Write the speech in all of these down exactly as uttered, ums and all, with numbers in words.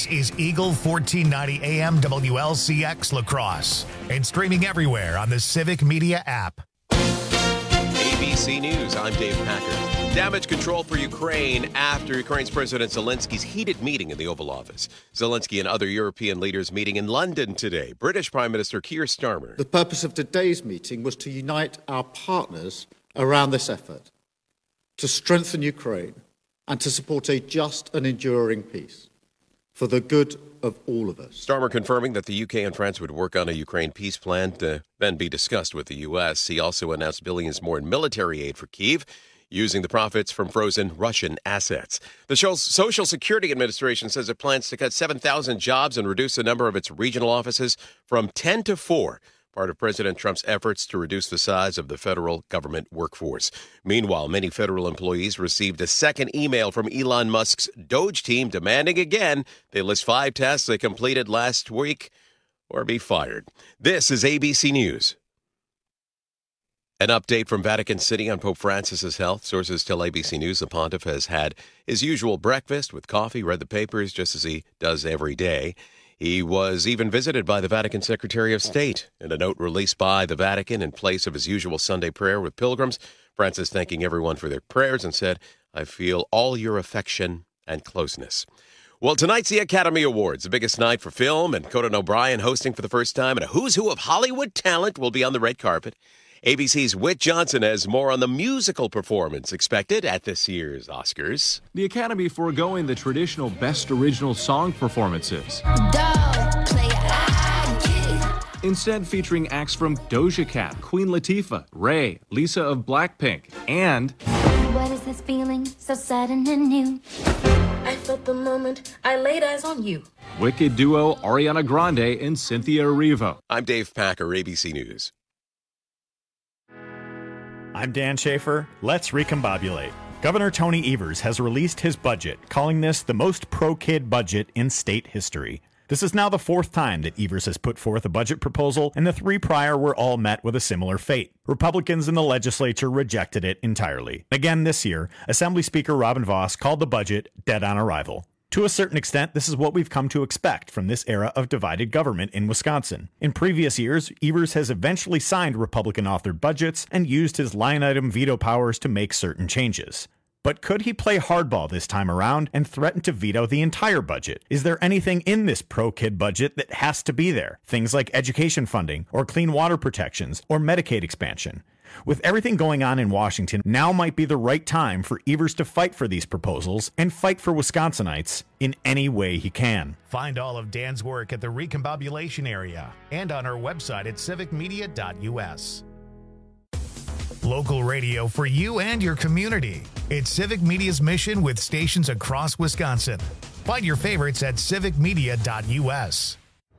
This is Eagle fourteen ninety A M W L C X La Crosse and streaming everywhere on the Civic Media app. A B C News, I'm Dave Packer. Damage control for Ukraine after Ukraine's President Zelensky's heated meeting in the Oval Office. Zelensky and other European leaders meeting in London today. British Prime Minister Keir Starmer. The purpose of today's meeting was to unite our partners around this effort, to strengthen Ukraine and to support a just and enduring peace for the good of all of us. Starmer confirming that the U K and France would work on a Ukraine peace plan to then be discussed with the U S. He also announced billions more in military aid for Kyiv, using the profits from frozen Russian assets. The Social Security Administration says it plans to cut seven thousand jobs and reduce the number of its regional offices from ten to four, part of President Trump's efforts to reduce the size of the federal government workforce. Meanwhile, many federal employees received a second email from Elon Musk's Doge team demanding again they list five tasks they completed last week or be fired. This is A B C News. An update from Vatican City on Pope Francis's health. Sources tell A B C News the pontiff has had his usual breakfast with coffee, read the papers just as he does every day. He was even visited by the Vatican Secretary of State. In a note released by the Vatican in place of his usual Sunday prayer with pilgrims, Francis thanking everyone for their prayers and said, "I feel all your affection and closeness." Well, tonight's the Academy Awards, the biggest night for film, and Conan O'Brien hosting for the first time, and a who's who of Hollywood talent will be on the red carpet. A B C's Whit Johnson has more on the musical performance expected at this year's Oscars. The Academy foregoing the traditional Best Original Song performances. Instead featuring acts from Doja Cat, Queen Latifah, Ray, Lisa of Blackpink, and... What is this feeling so sudden and new? I felt the moment I laid eyes on you. Wicked duo Ariana Grande and Cynthia Erivo. I'm Dave Packer, A B C News. I'm Dan Schaefer. Let's recombobulate. Governor Tony Evers has released his budget, calling this the most pro-kid budget in state history. This is now the fourth time that Evers has put forth a budget proposal, and the three prior were all met with a similar fate. Republicans in the legislature rejected it entirely. Again this year, Assembly Speaker Robin Vos called the budget dead on arrival. To a certain extent, this is what we've come to expect from this era of divided government in Wisconsin. In previous years, Evers has eventually signed Republican-authored budgets and used his line-item veto powers to make certain changes. But could he play hardball this time around and threaten to veto the entire budget? Is there anything in this pro-kid budget that has to be there? Things like education funding, or clean water protections, or Medicaid expansion. With everything going on in Washington, now might be the right time for Evers to fight for these proposals and fight for Wisconsinites in any way he can. Find all of Dan's work at the Recombobulation area and on our website at civic media dot u s. Local radio for you and your community. It's Civic Media's mission with stations across Wisconsin. Find your favorites at civic media dot u s.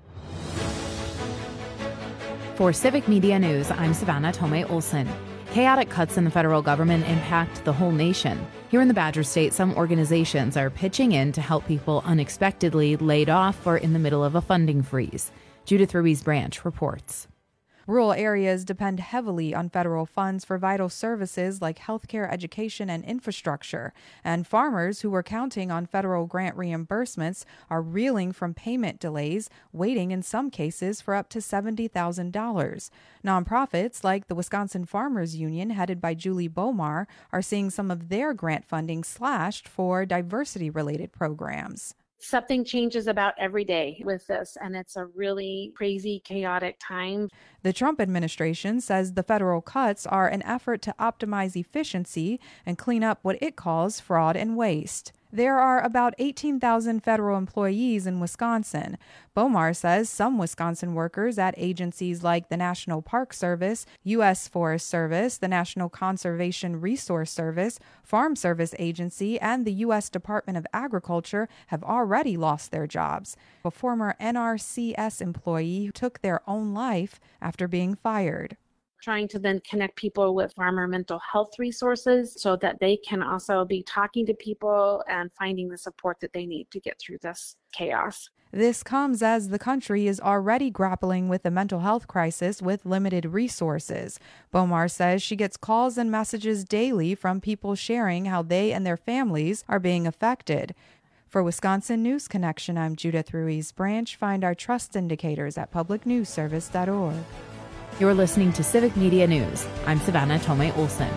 For Civic Media News, I'm Savannah Tomei Olson. Chaotic cuts in the federal government impact the whole nation. Here in the Badger State, some organizations are pitching in to help people unexpectedly laid off or in the middle of a funding freeze. Judith Ruiz-Branch reports. Rural areas depend heavily on federal funds for vital services like healthcare, education, and infrastructure. And farmers who were counting on federal grant reimbursements are reeling from payment delays, waiting in some cases for up to seventy thousand dollars. Nonprofits like the Wisconsin Farmers Union, headed by Julie Bomar, are seeing some of their grant funding slashed for diversity-related programs. Something changes about every day with this, and it's a really crazy, chaotic time. The Trump administration says the federal cuts are an effort to optimize efficiency and clean up what it calls fraud and waste. There are about eighteen thousand federal employees in Wisconsin. Bomar says some Wisconsin workers at agencies like the National Park Service, U S Forest Service, the National Conservation Resource Service, Farm Service Agency, and the U S Department of Agriculture have already lost their jobs. A former N R C S employee took their own life after being fired. Trying to then connect people with farmer mental health resources so that they can also be talking to people and finding the support that they need to get through this chaos. This comes as the country is already grappling with the mental health crisis with limited resources. Bomar says she gets calls and messages daily from people sharing how they and their families are being affected. For Wisconsin News Connection, I'm Judith Ruiz Branch. Find our trust indicators at public news service dot org. You're listening to Civic Media News. I'm Savannah Tomei Olson.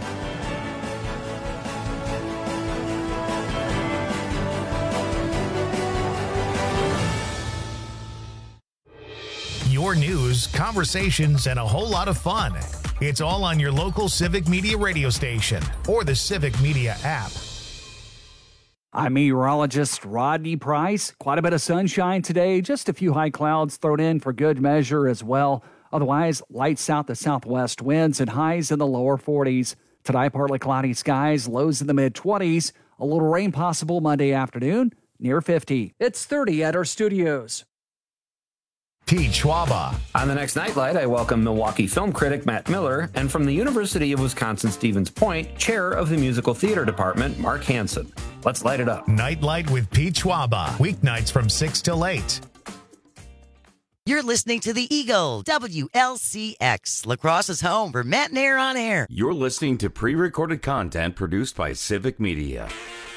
Your news, conversations, and a whole lot of fun. It's all on your local Civic Media radio station or the Civic Media app. I'm meteorologist Rodney Price. Quite a bit of sunshine today, just a few high clouds thrown in for good measure as well. Otherwise, light south to southwest winds and highs in the lower forties. Tonight, partly cloudy skies, lows in the mid-twenties. A little rain possible Monday afternoon, near fifty. It's thirty at our studios. Pete Schwaba. On the next Nightlight, I welcome Milwaukee film critic Matt Miller, and from the University of Wisconsin-Stevens Point, chair of the musical theater department, Mark Hansen. Let's light it up. Nightlight with Pete Schwaba. Weeknights from six till eight. You're listening to the Eagle, W L C X, La Crosse's home for Matt and Air on Air. You're listening to pre-recorded content produced by Civic Media.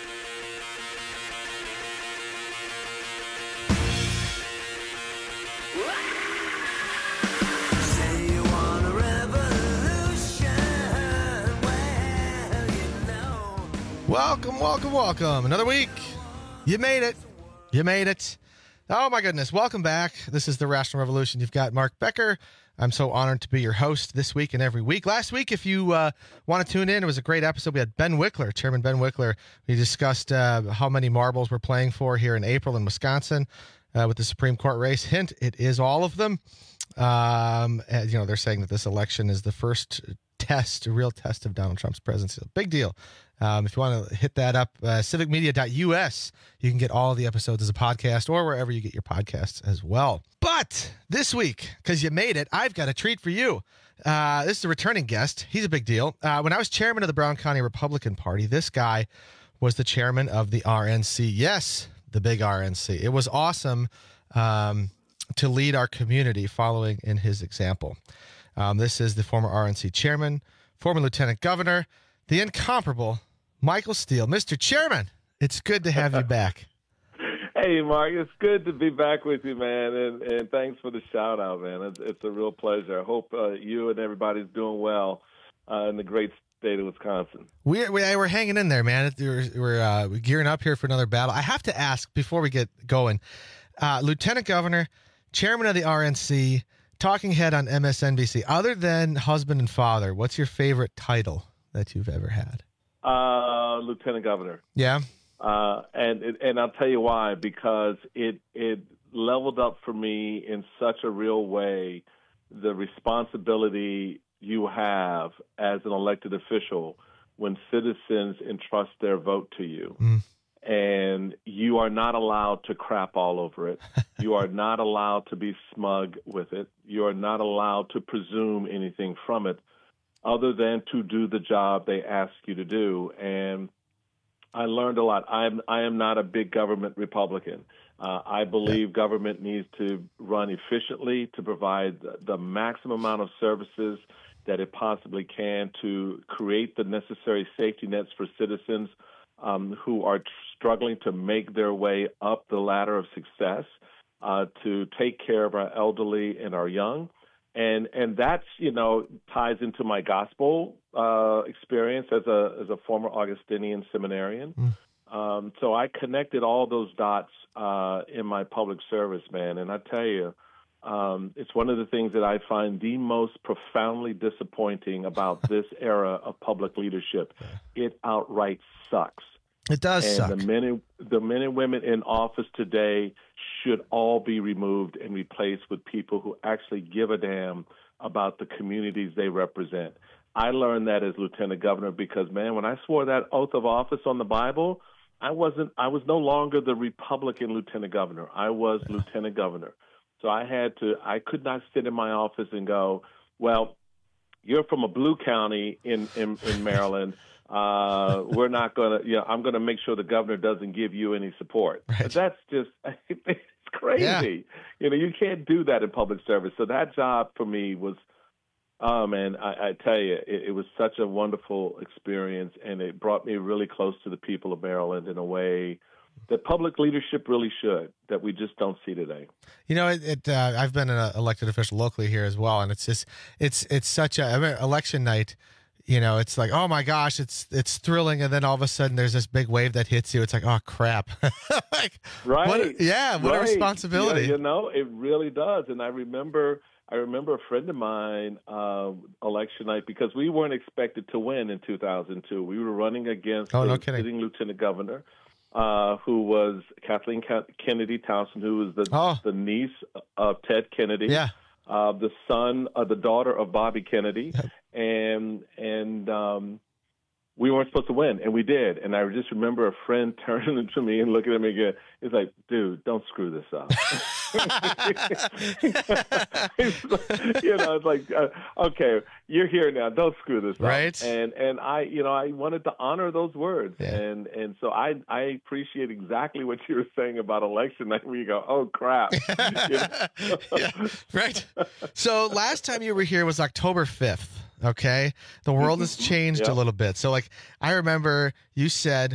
Welcome, welcome, welcome. Another week. You made it. You made it. Oh, my goodness. Welcome back. This is the Rational Revolution. You've got Mark Becker. I'm so honored to be your host this week and every week. Last week, if you uh, want to tune in, it was a great episode. We had Ben Wickler, Chairman Ben Wickler. We discussed uh, how many marbles we're playing for here in April in Wisconsin uh, with the Supreme Court race. Hint, it is all of them. Um, and, you know, they're saying that this election is the first test, a real test of Donald Trump's presidency. Big deal. Um, if you want to hit that up, uh, civic media dot U S, you can get all the episodes as a podcast or wherever you get your podcasts as well. But this week, because you made it, I've got a treat for you. Uh, this is a returning guest. He's a big deal. Uh, when I was chairman of the Brown County Republican Party, this guy was the chairman of the R N C. Yes, the big R N C. It was awesome um, to lead our community following in his example. Um, this is the former R N C chairman, former lieutenant governor, the incomparable Michael Steele. Mister Chairman, it's good to have you back. Hey, Mark, it's good to be back with you, man, and, and thanks for the shout-out, man. It's, it's a real pleasure. I hope uh, you and everybody's doing well uh, in the great state of Wisconsin. We're, we're hanging in there, man. We're, we're uh, gearing up here for another battle. I have to ask, before we get going, uh, Lieutenant Governor, chairman of the R N C, talking head on M S N B C, other than husband and father, what's your favorite title that you've ever had? Uh, Lieutenant Governor. Yeah. Uh, and and I'll tell you why, because it it leveled up for me in such a real way the responsibility you have as an elected official when citizens entrust their vote to you. Mm. And you are not allowed to crap all over it. You are not allowed to be smug with it. You are not allowed to presume anything from it other than to do the job they ask you to do. And I learned a lot. I'm, I am not a big government Republican. Uh, I believe yeah. government needs to run efficiently to provide the, the maximum amount of services that it possibly can to create the necessary safety nets for citizens um, who are tr- struggling to make their way up the ladder of success, uh, to take care of our elderly and our young. And and that's, you know, ties into my gospel uh, experience as a as a former Augustinian seminarian. Mm. Um, so I connected all those dots uh, in my public service, man. And I tell you, um, it's one of the things that I find the most profoundly disappointing about this era of public leadership. It outright sucks. It does and suck. The men, and, the men and women in office today should all be removed and replaced with people who actually give a damn about the communities they represent. I learned that as lieutenant governor because, man, when I swore that oath of office on the Bible, I wasn't. I was no longer the Republican lieutenant governor. I was yeah. lieutenant governor. So I had to. I could not sit in my office and go, well, you're from a blue county in in, in Maryland. Uh, we're not going to, you know, I'm going to make sure the governor doesn't give you any support. Right. But that's just, it's crazy. Yeah. You know, you can't do that in public service. So that job for me was, oh, man, I, I tell you, it, it was such a wonderful experience, and it brought me really close to the people of Maryland in a way that public leadership really should, that we just don't see today. You know, it. it uh, I've been an elected official locally here as well, and it's just it's it's such a I mean, election night. You know, it's like, oh my gosh, it's it's thrilling, and then all of a sudden there's this big wave that hits you. It's like, oh crap, like, right? What, yeah, what right. a responsibility. Yeah, you know, it really does. And I remember, I remember a friend of mine, uh, election night, because we weren't expected to win in two thousand two. We were running against oh, the no kidding. sitting lieutenant governor, uh, who was Kathleen Kennedy Townsend, who was the oh. the niece of Ted Kennedy. Yeah. Uh, the son of the daughter of Bobby Kennedy, and and um, we weren't supposed to win, and we did. And I just remember a friend turning to me and looking at me again. He's like, "Dude, don't screw this up." You know, it's like, uh, okay, you're here now. Don't screw this right. up. And and I, you know, I wanted to honor those words, yeah. and and so I I appreciate exactly what you were saying about election night. Where you go, oh crap, you know? Yeah, right. So last time you were here was October fifth. Okay, the world has changed yep. a little bit. So like, I remember you said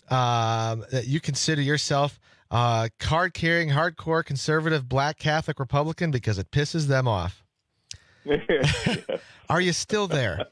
um, that you consider yourself uh, card-carrying, hardcore, conservative, black Catholic Republican because it pisses them off. Yes. Are you still there?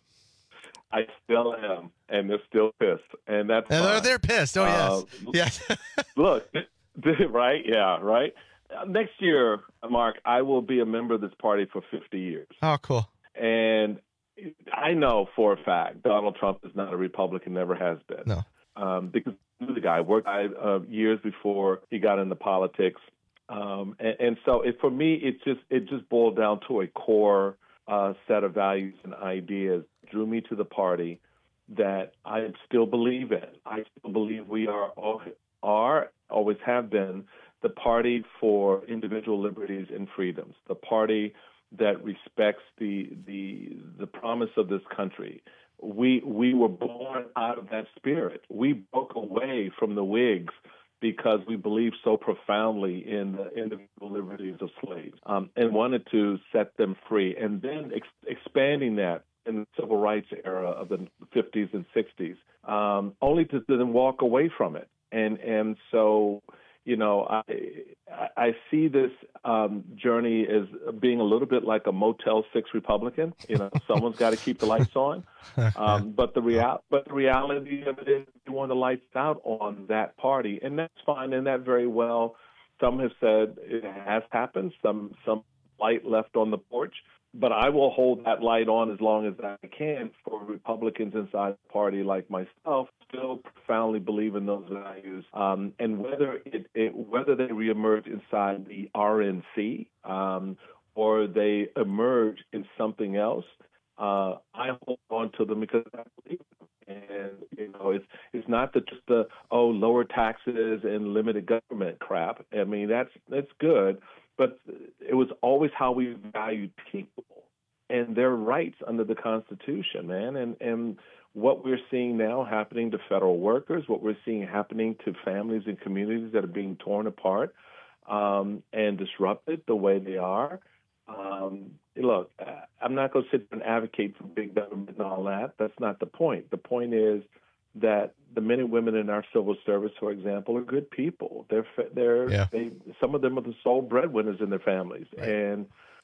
I still am, and they're still pissed, and that's and fine. they're pissed. Oh uh, yes, yes. Look, right? Yeah, right. Uh, next year, Mark, I will be a member of this party for fifty years. Oh, cool. And I know for a fact Donald Trump is not a Republican, never has been. No, um, because I knew the guy worked uh, years before he got into politics, um, and, and so it, for me, it just it just boiled down to a core uh, set of values and ideas drew me to the party that I still believe in. I still believe we are are always have been the party for individual liberties and freedoms, the party that respects the the the promise of this country. We we were born out of that spirit. We broke away from the Whigs because we believed so profoundly in the individual liberties of slaves, um, and wanted to set them free. And then ex- expanding that in the civil rights era of the fifties and sixties, um, only to then walk away from it. And and so, you know, I I see this um, journey as being a little bit like a Motel six Republican. You know, someone's got to keep the lights on. Um, but the real but the reality of it is, you want the lights out on that party, and that's fine. And that very well, some have said it has happened. Some some light left on the porch. But I will hold that light on as long as I can for Republicans inside the party like myself, still profoundly believe in those values. Um, and whether it, it whether they reemerge inside the R N C um, or they emerge in something else, uh, I hold on to them because I believe in them. And you know, it's it's not the, just the oh lower taxes and limited government crap. I mean that's that's good. But it was always how we valued people and their rights under the Constitution, man. And and what we're seeing now happening to federal workers, what we're seeing happening to families and communities that are being torn apart um, and disrupted the way they are. Um, look, I'm not going to sit and advocate for big government and all that. That's not the point. The point is that the men and women in our civil service, for example, are good people. They're they're yeah. they some of them are the sole breadwinners in their families, right. And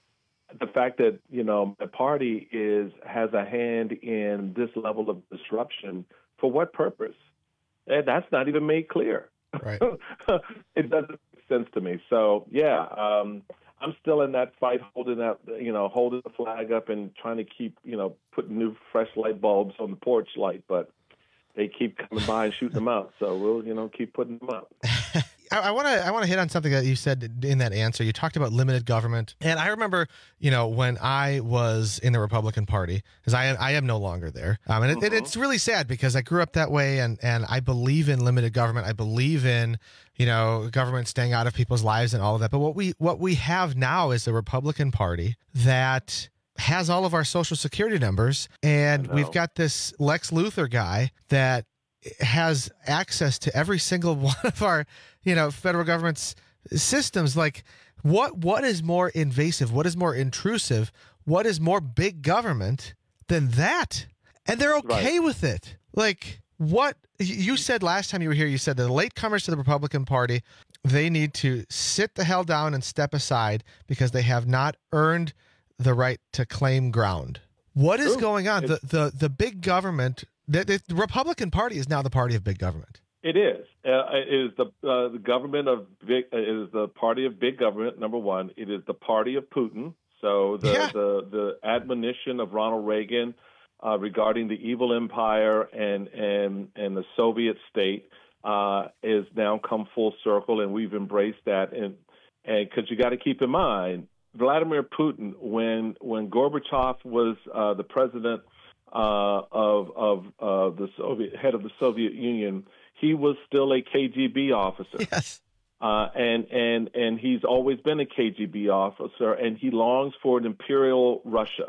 the fact that you know the party is has a hand in this level of disruption for what purpose? And that's not even made clear. Right. It doesn't make sense to me. So yeah, um, I'm still in that fight, holding that you know holding the flag up and trying to keep you know putting new fresh light bulbs on the porch light, but they keep coming by and shooting them out. So we'll, you know, keep putting them up. I want to I want to hit on something that you said in that answer. You talked about limited government. And I remember, you know, when I was in the Republican Party, because I, I am no longer there. Um, and it, uh-huh. it, it's really sad because I grew up that way and, and I believe in limited government. I believe in, you know, government staying out of people's lives and all of that. But what we what we have now is a Republican Party that has all of our social security numbers, and we've got this Lex Luthor guy that has access to every single one of our, you know, federal government's systems. Like, what what is more invasive? What is more intrusive? What is more big government than that? And they're okay right. with it. Like, what you said last time you were here, you said the latecomers to the Republican Party, they need to sit the hell down and step aside because they have not earned the right to claim ground. What is Ooh, going on? The, the the big government, the, the Republican Party is now the party of big government. It is. Uh, it is the uh, the government of big. Uh, it is the party of big government. Number one, it is the party of Putin. So the yeah. the, the admonition of Ronald Reagan uh, regarding the evil empire and and and the Soviet state uh, is now come full circle, and we've embraced that. And and because you got to keep in mind, Vladimir Putin, when when Gorbachev was uh, the president uh, of of uh, the Soviet head of the Soviet Union, he was still a K G B officer. Yes. Uh, and, and, and he's always been a K G B officer, and he longs for an imperial Russia.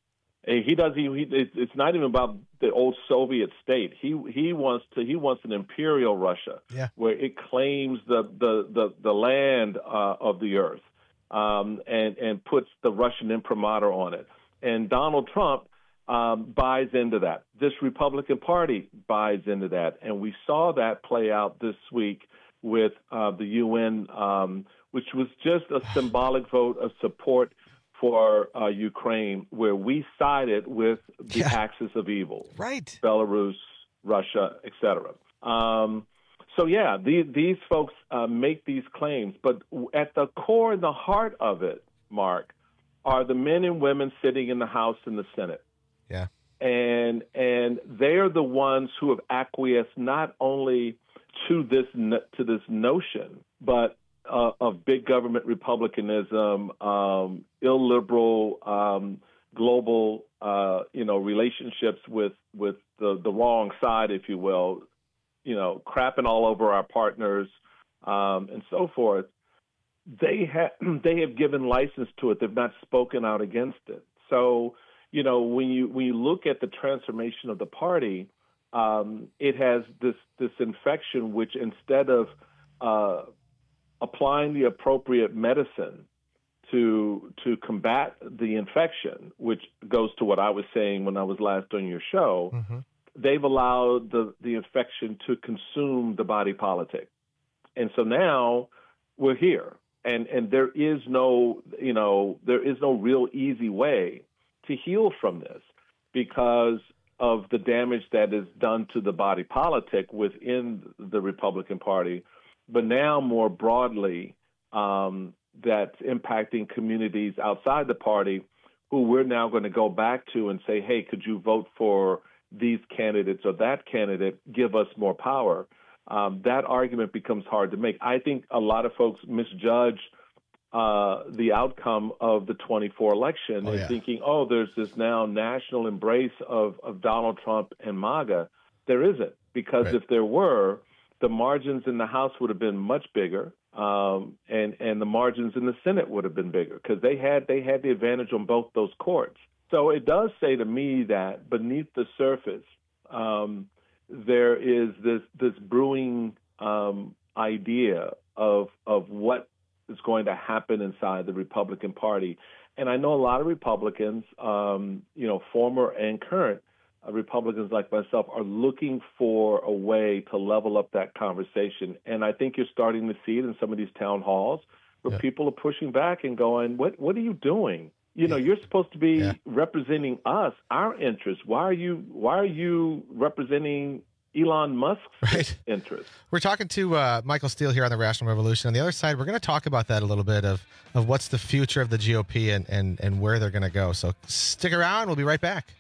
And he does. He, he it's not even about the old Soviet state. He he wants to. He wants an imperial Russia, yeah. where it claims the the the, the land uh, of the earth, um, and and puts the Russian imprimatur on it. And Donald Trump Um, buys into that. This Republican Party buys into that. And we saw that play out this week with uh, the U N, um, which was just a symbolic vote of support for uh, Ukraine, where we sided with the yeah. axis of evil. Right. Belarus, Russia, et cetera. Um, so, yeah, these, these folks uh, make these claims. But at the core and the heart of it, Mark, are the men and women sitting in the House and the Senate. Yeah. And and they're the ones who have acquiesced not only to this to this notion, but uh, of big government republicanism, um, illiberal um, global uh, you know relationships with with the, the wrong side, if you will, you know, crapping all over our partners um, and so forth. They have they have given license to it. They've not spoken out against it. So, you know, when you when you look at the transformation of the party, um, it has this this infection, which instead of uh, applying the appropriate medicine to to combat the infection, which goes to what I was saying when I was last on your show, mm-hmm. they've allowed the the infection to consume the body politic, and so now we're here, and and there is no you know there is no real easy way to heal from this because of the damage that is done to the body politic within the Republican Party, but now more broadly, um, that's impacting communities outside the party who we're now going to go back to and say, hey, could you vote for these candidates or that candidate, give us more power? Um, that argument becomes hard to make. I think a lot of folks misjudge Uh, the outcome of the twenty-four election oh, and yeah. thinking, oh, there's this now national embrace of, of Donald Trump and MAGA. There isn't, because right. if there were, the margins in the House would have been much bigger, um, and and the margins in the Senate would have been bigger because they had they had the advantage on both those courts. So it does say to me that beneath the surface, um, there is this this brewing um, idea of of what is going to happen inside the Republican Party. And I know a lot of Republicans, um, you know, former and current uh, Republicans like myself, are looking for a way to level up that conversation. And I think you're starting to see it in some of these town halls where yeah. people are pushing back and going, what what are you doing? You know, yeah. you're supposed to be yeah. representing us, our interests. Why are you why are you representing Elon Musk's right. interest? We're talking to uh, Michael Steele here on the Rational Revolution. On the other side, we're going to talk about that a little bit of, of what's the future of the G O P and, and, and where they're going to go. So stick around. We'll be right back.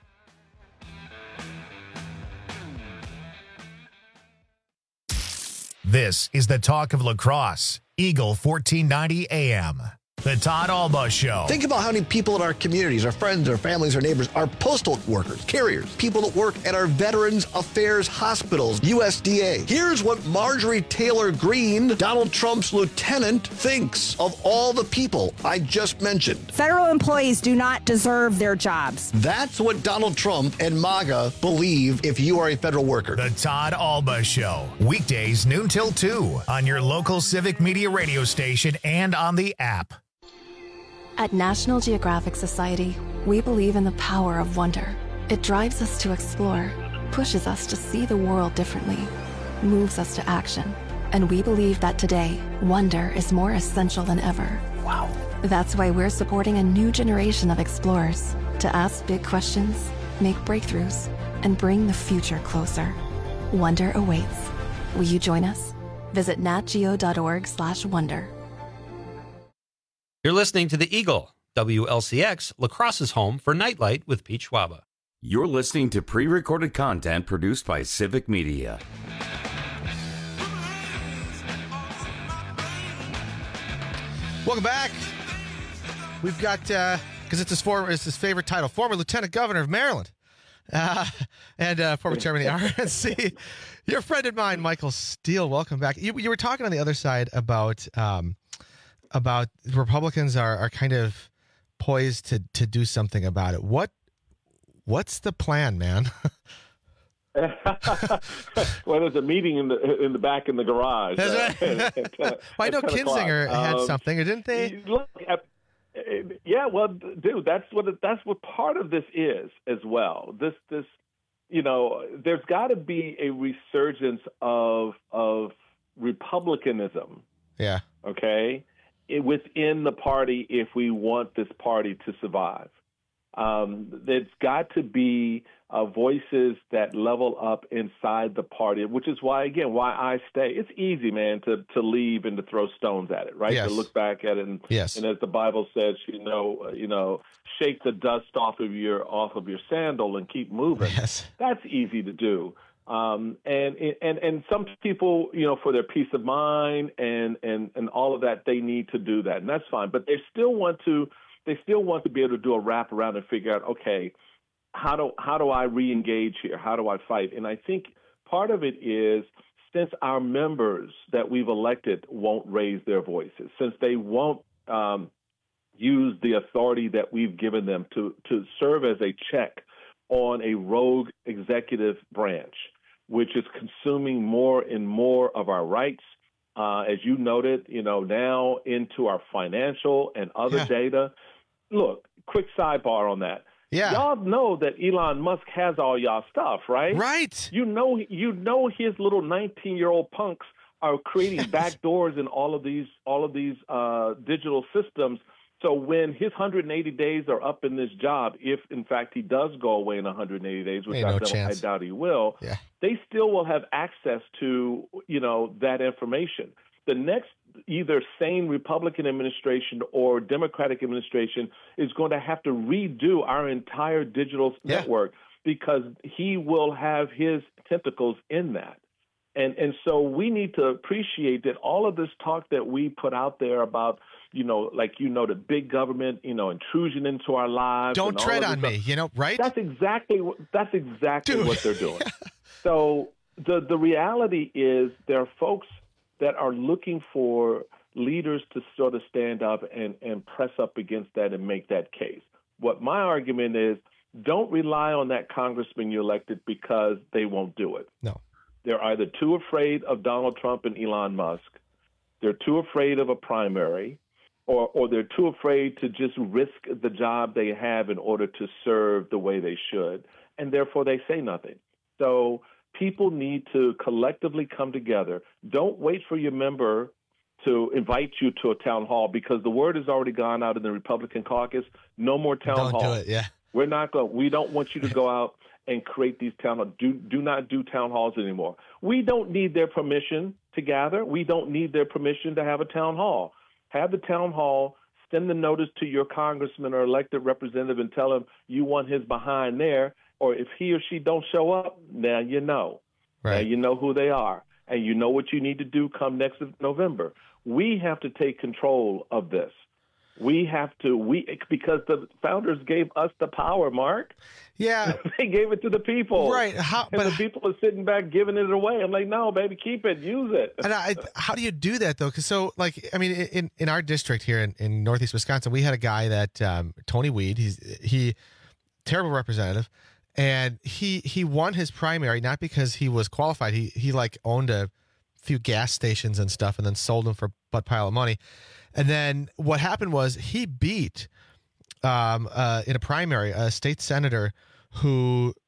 This is the talk of La Crosse, Eagle fourteen ninety A M. The Todd Alba Show. Think about how many people in our communities, our friends, our families, our neighbors, our postal workers, carriers, people that work at our Veterans Affairs hospitals, U S D A. Here's what Marjorie Taylor Greene, Donald Trump's lieutenant, thinks of all the people I just mentioned. Federal employees do not deserve their jobs. That's what Donald Trump and MAGA believe if you are a federal worker. The Todd Alba Show. Weekdays noon till two on your local Civic Media radio station and on the app. At National Geographic Society, we believe in the power of wonder. It drives us to explore, pushes us to see the world differently, moves us to action. And we believe that today, wonder is more essential than ever. Wow. That's why we're supporting a new generation of explorers to ask big questions, make breakthroughs, and bring the future closer. Wonder awaits. Will you join us? Visit natgeo.org slash wonder. You're listening to The Eagle, W L C X, La Crosse's home for Nightlight with Pete Schwaba. You're listening to pre-recorded content produced by Civic Media. Welcome back. We've got, because uh, it's his former, it's his favorite title, former Lieutenant Governor of Maryland, uh, and uh, former Chairman of the R N C. Your friend of mine, Michael Steele. Welcome back. You, you were talking on the other side about um, about Republicans are are kind of poised to to do something about it. What what's the plan, man? Well, there's a meeting in the in the back in the garage. That's uh, right. at, at, well, I know Kinzinger had um, something, didn't they? Look, uh, yeah, well, dude, that's what it, that's what part of this is as well. This this, you know, there's got to be a resurgence of of republicanism. Yeah. Okay, it, within the party, if we want this party to survive. Um, there's got to be uh, voices that level up inside the party, which is why, again, why I stay. It's easy, man, to, to leave and to throw stones at it, right? Yes. To look back at it, and, yes. and as the Bible says, you know, uh, you know, shake the dust off of your off of your sandal and keep moving. Yes. That's easy to do. Um, and and and some people, you know, for their peace of mind and and and all of that, they need to do that, and that's fine. But they still want to. They still want to be able to do a wrap around and figure out, okay, how do how do I re-engage here? How do I fight? And I think part of it is, since our members that we've elected won't raise their voices, since they won't um, use the authority that we've given them to to serve as a check on a rogue executive branch, which is consuming more and more of our rights. Uh, as you noted, you know, now into our financial and other Yeah. data. Look, quick sidebar on that. Yeah. Y'all know that Elon Musk has all y'all stuff, right? Right. You know, you know his little nineteen-year-old punks are creating back doors in all of these all of these uh, digital systems. So when his one hundred eighty days are up in this job, if in fact he does go away in one hundred eighty days, which Ain't I, no doubt, I chance. doubt he will, Yeah. they still will have access to, you know, that information. The next either sane Republican administration or Democratic administration is going to have to redo our entire digital Yeah. network, because he will have his tentacles in that. And and so we need to appreciate that all of this talk that we put out there about, you know, like, you know, the big government, you know, intrusion into our lives. Don't and all tread of on this me, stuff, you know, right? That's exactly what that's exactly Dude. what they're doing. So the the reality is there are folks that are looking for leaders to sort of stand up and, and press up against that and make that case. What my argument is, don't rely on that congressman you elected because they won't do it. No. They're either too afraid of Donald Trump and Elon Musk, they're too afraid of a primary, or, or they're too afraid to just risk the job they have in order to serve the way they should, and therefore they say nothing. So people need to collectively come together. Don't wait for your member to invite you to a town hall, because the word has already gone out in the Republican caucus. No more town Don't halls. do it, yeah. We're not going. We don't want you to go out and create these town halls. Do do not do town halls anymore. We don't need their permission to gather. We don't need their permission to have a town hall. Have the town hall. Send the notice to your congressman or elected representative and tell him you want his behind there. Or if he or she don't show up, now you know. Right. Now you know who they are, and you know what you need to do come next November. We have to take control of this. We have to, we because the founders gave us the power, Mark. Yeah. They gave it to the people. Right. How, and but the people are sitting back giving it away. I'm like, no, baby, keep it, use it. And I, how do you do that, though? Because so, like, I mean, in, in our district here in, in Northeast Wisconsin, we had a guy that, um, Tony Weed, he's, he, terrible representative. And he, he won his primary, not because he was qualified. He, he like owned a few gas stations and stuff and then sold them for a butt pile of money. And then what happened was he beat, um, uh, in a primary, a state senator who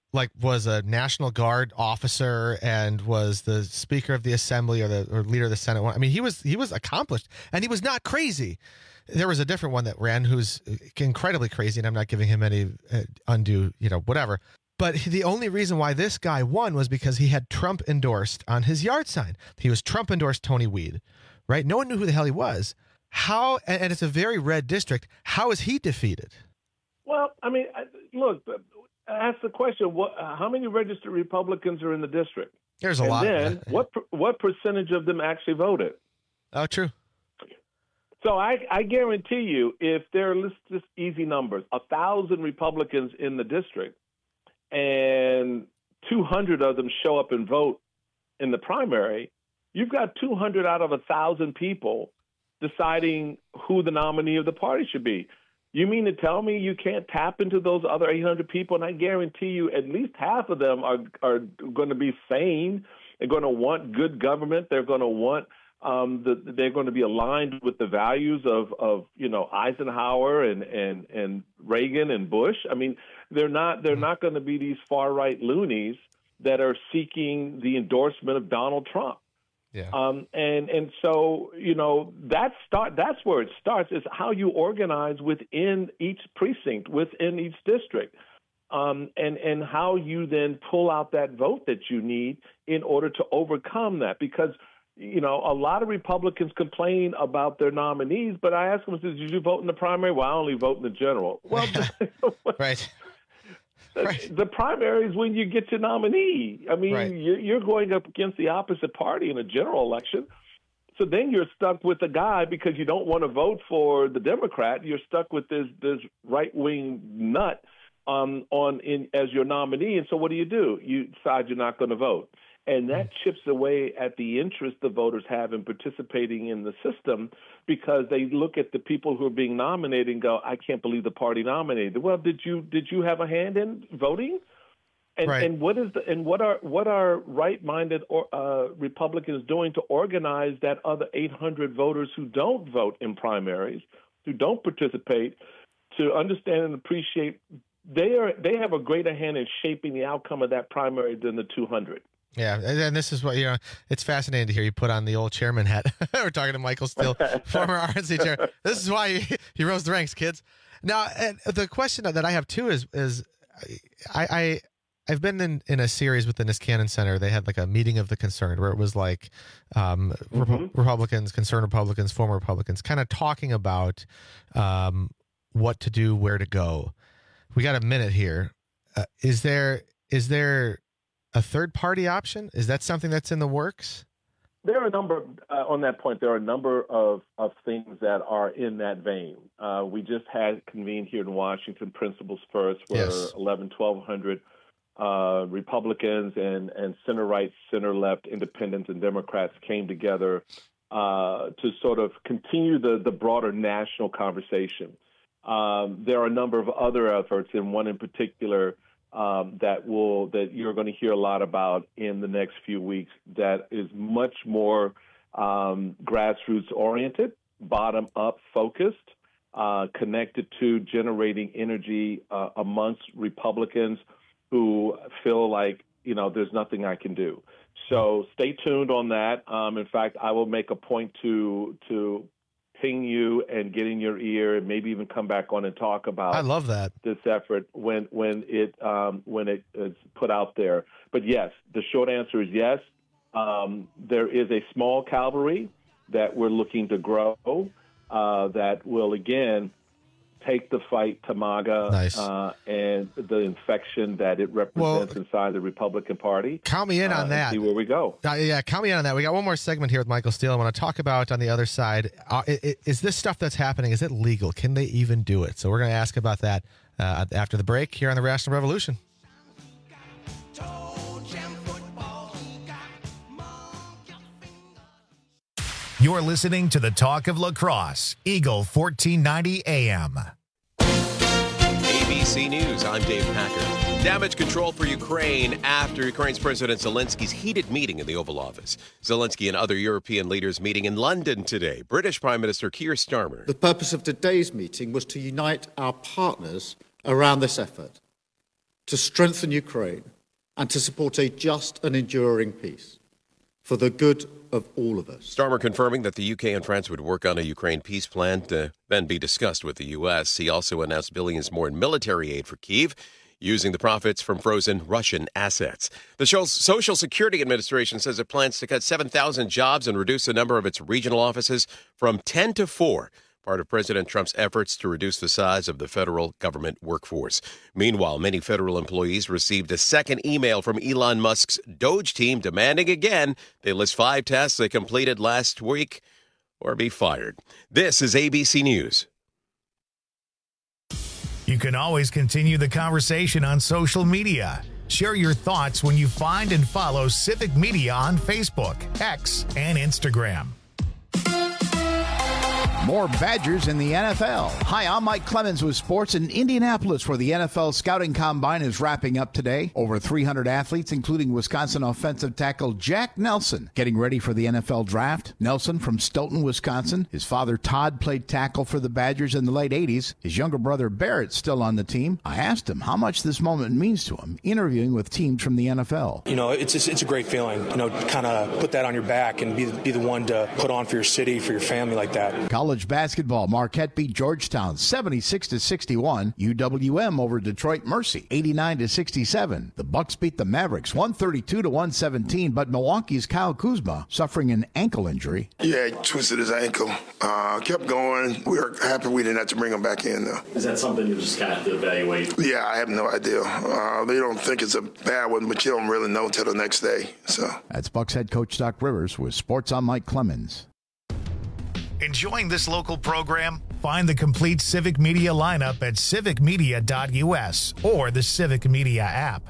like was a National Guard officer and was the Speaker of the Assembly or the or leader of the Senate. I mean, he was he was accomplished, and he was not crazy. There was a different one that ran who's incredibly crazy, and I'm not giving him any uh, undue, you know, whatever. But the only reason why this guy won was because he had Trump endorsed on his yard sign. He was Trump endorsed Tony Weed, right? No one knew who the hell he was. How, and it's a very red district. How is he defeated? Well, I mean, look, ask the question: what? How many registered Republicans are in the district? There's a and lot. Then what? What percentage of them actually voted? Oh, true. So I, I guarantee you, if there are let's just easy numbers, a thousand Republicans in the district, and two hundred of them show up and vote in the primary, you've got two hundred out of a thousand people deciding who the nominee of the party should be. You mean to tell me you can't tap into those other eight hundred people? And I guarantee you at least half of them are are going to be sane. They're going to want good government. They're going to want um, the, they're going to be aligned with the values of, of you know, Eisenhower and, and, and Reagan and Bush. I mean, they're not they're not going to be these far right loonies that are seeking the endorsement of Donald Trump. Yeah. Um, and and so, you know, that start that's where it starts, is how you organize within each precinct, within each district, um, and, and how you then pull out that vote that you need in order to overcome that. Because, you know, a lot of Republicans complain about their nominees, but I ask them, did you vote in the primary? Well, I only vote in the general. Well, right. Right. The primary is when you get your nominee. I mean, right. you're, you're going up against the opposite party in a general election. So then you're stuck with a guy because you don't want to vote for the Democrat. You're stuck with this this right-wing nut um, on in as your nominee. And so what do you do? You decide you're not going to vote. And that chips away at the interest the voters have in participating in the system, because they look at the people who are being nominated and go, I can't believe the party nominated. Well, did you did you have a hand in voting? And, right. and what is the, and what are what are right-minded or, uh, Republicans doing to organize that other eight hundred voters who don't vote in primaries, who don't participate, to understand and appreciate they are they have a greater hand in shaping the outcome of that primary than the two hundred. Yeah, and this is what, you know, it's fascinating to hear you put on the old chairman hat. We're talking to Michael Steele, former R N C chair. This is why he, he rose the ranks, kids. Now, and the question that I have, too, is is I, I, I've been in, in a series with the Niskanen Center. They had like a meeting of the concerned where it was like um, mm-hmm. Rep- Republicans, concerned Republicans, former Republicans, kind of talking about um, what to do, where to go. We got a minute here. Uh, is there is there... a third-party option? Is that something that's in the works? There are a number, uh, on that point, there are a number of, of things that are in that vein. Uh, we just had convened here in Washington Principles First, where yes. eleven, twelve hundred uh, Republicans and, and center-right, center-left independents and Democrats came together uh, to sort of continue the, the broader national conversation. Um, there are a number of other efforts, and one in particular Um, that will that you're going to hear a lot about in the next few weeks, that is much more um, grassroots oriented, bottom up focused, uh, connected to generating energy uh, amongst Republicans who feel like, you know, there's nothing I can do. So stay tuned on that. Um, in fact, I will make a point to to ping you and get in your ear, and maybe even come back on and talk about. I love that this effort when when it um, when it is put out there. But yes, the short answer is yes. Um, there is a small cavalry that we're looking to grow uh, that will again take the fight to MAGA nice. uh, and the infection that it represents well, inside the Republican Party. Count me in uh, on that. See where we go. Uh, yeah, count me in on that. We got one more segment here with Michael Steele. I want to talk about on the other side. Uh, is, is this stuff that's happening, is it legal? Can they even do it? So we're going to ask about that uh, after the break here on the Rational Revolution. You're listening to the Talk of Lacrosse, Eagle fourteen ninety A M. A B C News, I'm Dave Packer. Damage control for Ukraine after Ukraine's President Zelensky's heated meeting in the Oval Office. Zelensky and other European leaders meeting in London today. British Prime Minister Keir Starmer. The purpose of today's meeting was to unite our partners around this effort, to strengthen Ukraine and to support a just and enduring peace for the good of all of us. Starmer confirming that the U K and France would work on a Ukraine peace plan to then be discussed with the U S. He also announced billions more in military aid for Kyiv, using the profits from frozen Russian assets. The Social Security Administration says it plans to cut seven thousand jobs and reduce the number of its regional offices from ten to four, part of President Trump's efforts to reduce the size of the federal government workforce. Meanwhile, many federal employees received a second email from Elon Musk's Doge team demanding again they list five tasks they completed last week or be fired. This is A B C News. You can always continue the conversation on social media. Share your thoughts when you find and follow Civic Media on Facebook, X, and Instagram. More Badgers in the N F L. Hi, I'm Mike Clemens with sports in Indianapolis, where the N F L Scouting Combine is wrapping up today. Over three hundred athletes, including Wisconsin offensive tackle Jack Nelson, getting ready for the N F L Draft. Nelson from Stoughton, Wisconsin. His father, Todd, played tackle for the Badgers in the late eighties. His younger brother, Barrett's still on the team. I asked him how much this moment means to him, interviewing with teams from the N F L. You know, it's just, it's a great feeling, you know, kind of put that on your back and be, be the one to put on for your city, for your family like that. College basketball, Marquette beat Georgetown seventy-six to sixty-one. U W M over Detroit Mercy eighty-nine to sixty-seven. The Bucks beat the Mavericks one thirty-two to one seventeen, but Milwaukee's Kyle Kuzma suffering an ankle injury. Yeah, he twisted his ankle. Uh, kept going. We were happy we didn't have to bring him back in, though. Is that something you just kind of have to evaluate? Yeah, I have no idea. Uh, they don't think it's a bad one, but you don't really know until the next day. So that's Bucks head coach Doc Rivers with Sports on Mike Clemens. Enjoying this local program? Find the complete Civic Media lineup at civic media dot u s or the Civic Media app.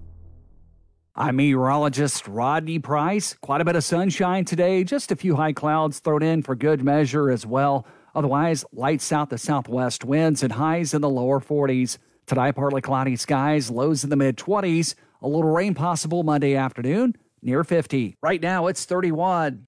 I'm meteorologist Rodney Price. Quite a bit of sunshine today, just a few high clouds thrown in for good measure as well. Otherwise, light south to southwest winds and highs in the lower forties. Tonight, partly cloudy skies, lows in the mid-twenties. A little rain possible Monday afternoon, near fifty. Right now, it's thirty-one.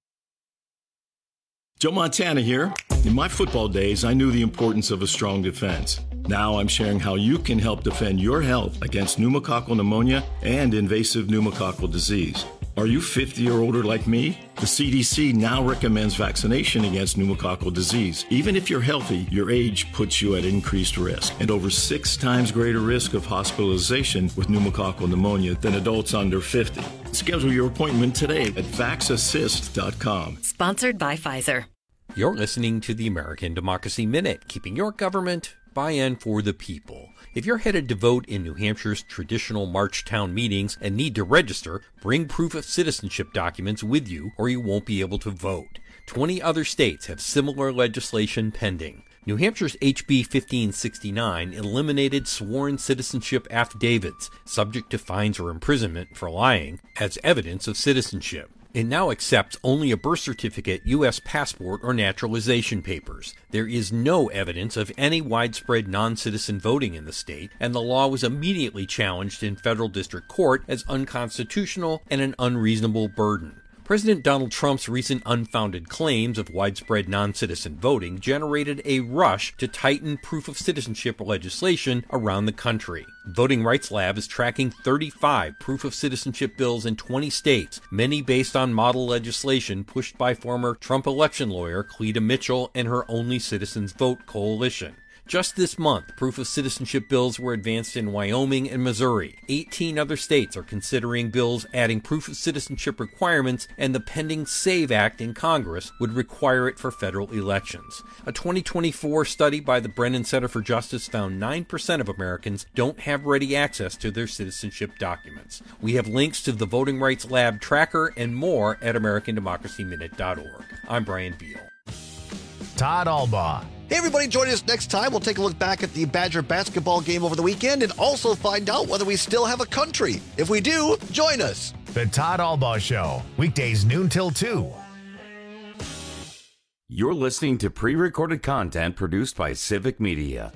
Joe Montana here. In my football days, I knew the importance of a strong defense. Now I'm sharing how you can help defend your health against pneumococcal pneumonia and invasive pneumococcal disease. Are you fifty or older like me? The C D C now recommends vaccination against pneumococcal disease. Even if you're healthy, your age puts you at increased risk and over six times greater risk of hospitalization with pneumococcal pneumonia than adults under fifty. Schedule your appointment today at vax assist dot com. Sponsored by Pfizer. You're listening to the American Democracy Minute, keeping your government by and for the people. If you're headed to vote in New Hampshire's traditional March town meetings and need to register, bring proof of citizenship documents with you or you won't be able to vote. twenty other states have similar legislation pending. New Hampshire's H B fifteen sixty-nine eliminated sworn citizenship affidavits, subject to fines or imprisonment for lying, as evidence of citizenship. It now accepts only a birth certificate, U S passport, or naturalization papers. There is no evidence of any widespread non-citizen voting in the state, and the law was immediately challenged in federal district court as unconstitutional and an unreasonable burden. President Donald Trump's recent unfounded claims of widespread non-citizen voting generated a rush to tighten proof of citizenship legislation around the country. Voting Rights Lab is tracking thirty-five proof of citizenship bills in twenty states, many based on model legislation pushed by former Trump election lawyer Cleta Mitchell and her Only Citizens Vote coalition. Just this month, proof of citizenship bills were advanced in Wyoming and Missouri. eighteen other states are considering bills adding proof of citizenship requirements, and the pending SAVE Act in Congress would require it for federal elections. A twenty twenty-four study by the Brennan Center for Justice found nine percent of Americans don't have ready access to their citizenship documents. We have links to the Voting Rights Lab tracker and more at american democracy minute dot org. I'm Brian Beal. Todd Albaugh. Hey, everybody, join us next time. We'll take a look back at the Badger basketball game over the weekend and also find out whether we still have a country. If we do, join us. The Todd Albaugh Show, weekdays noon till two. You're listening to pre-recorded content produced by Civic Media.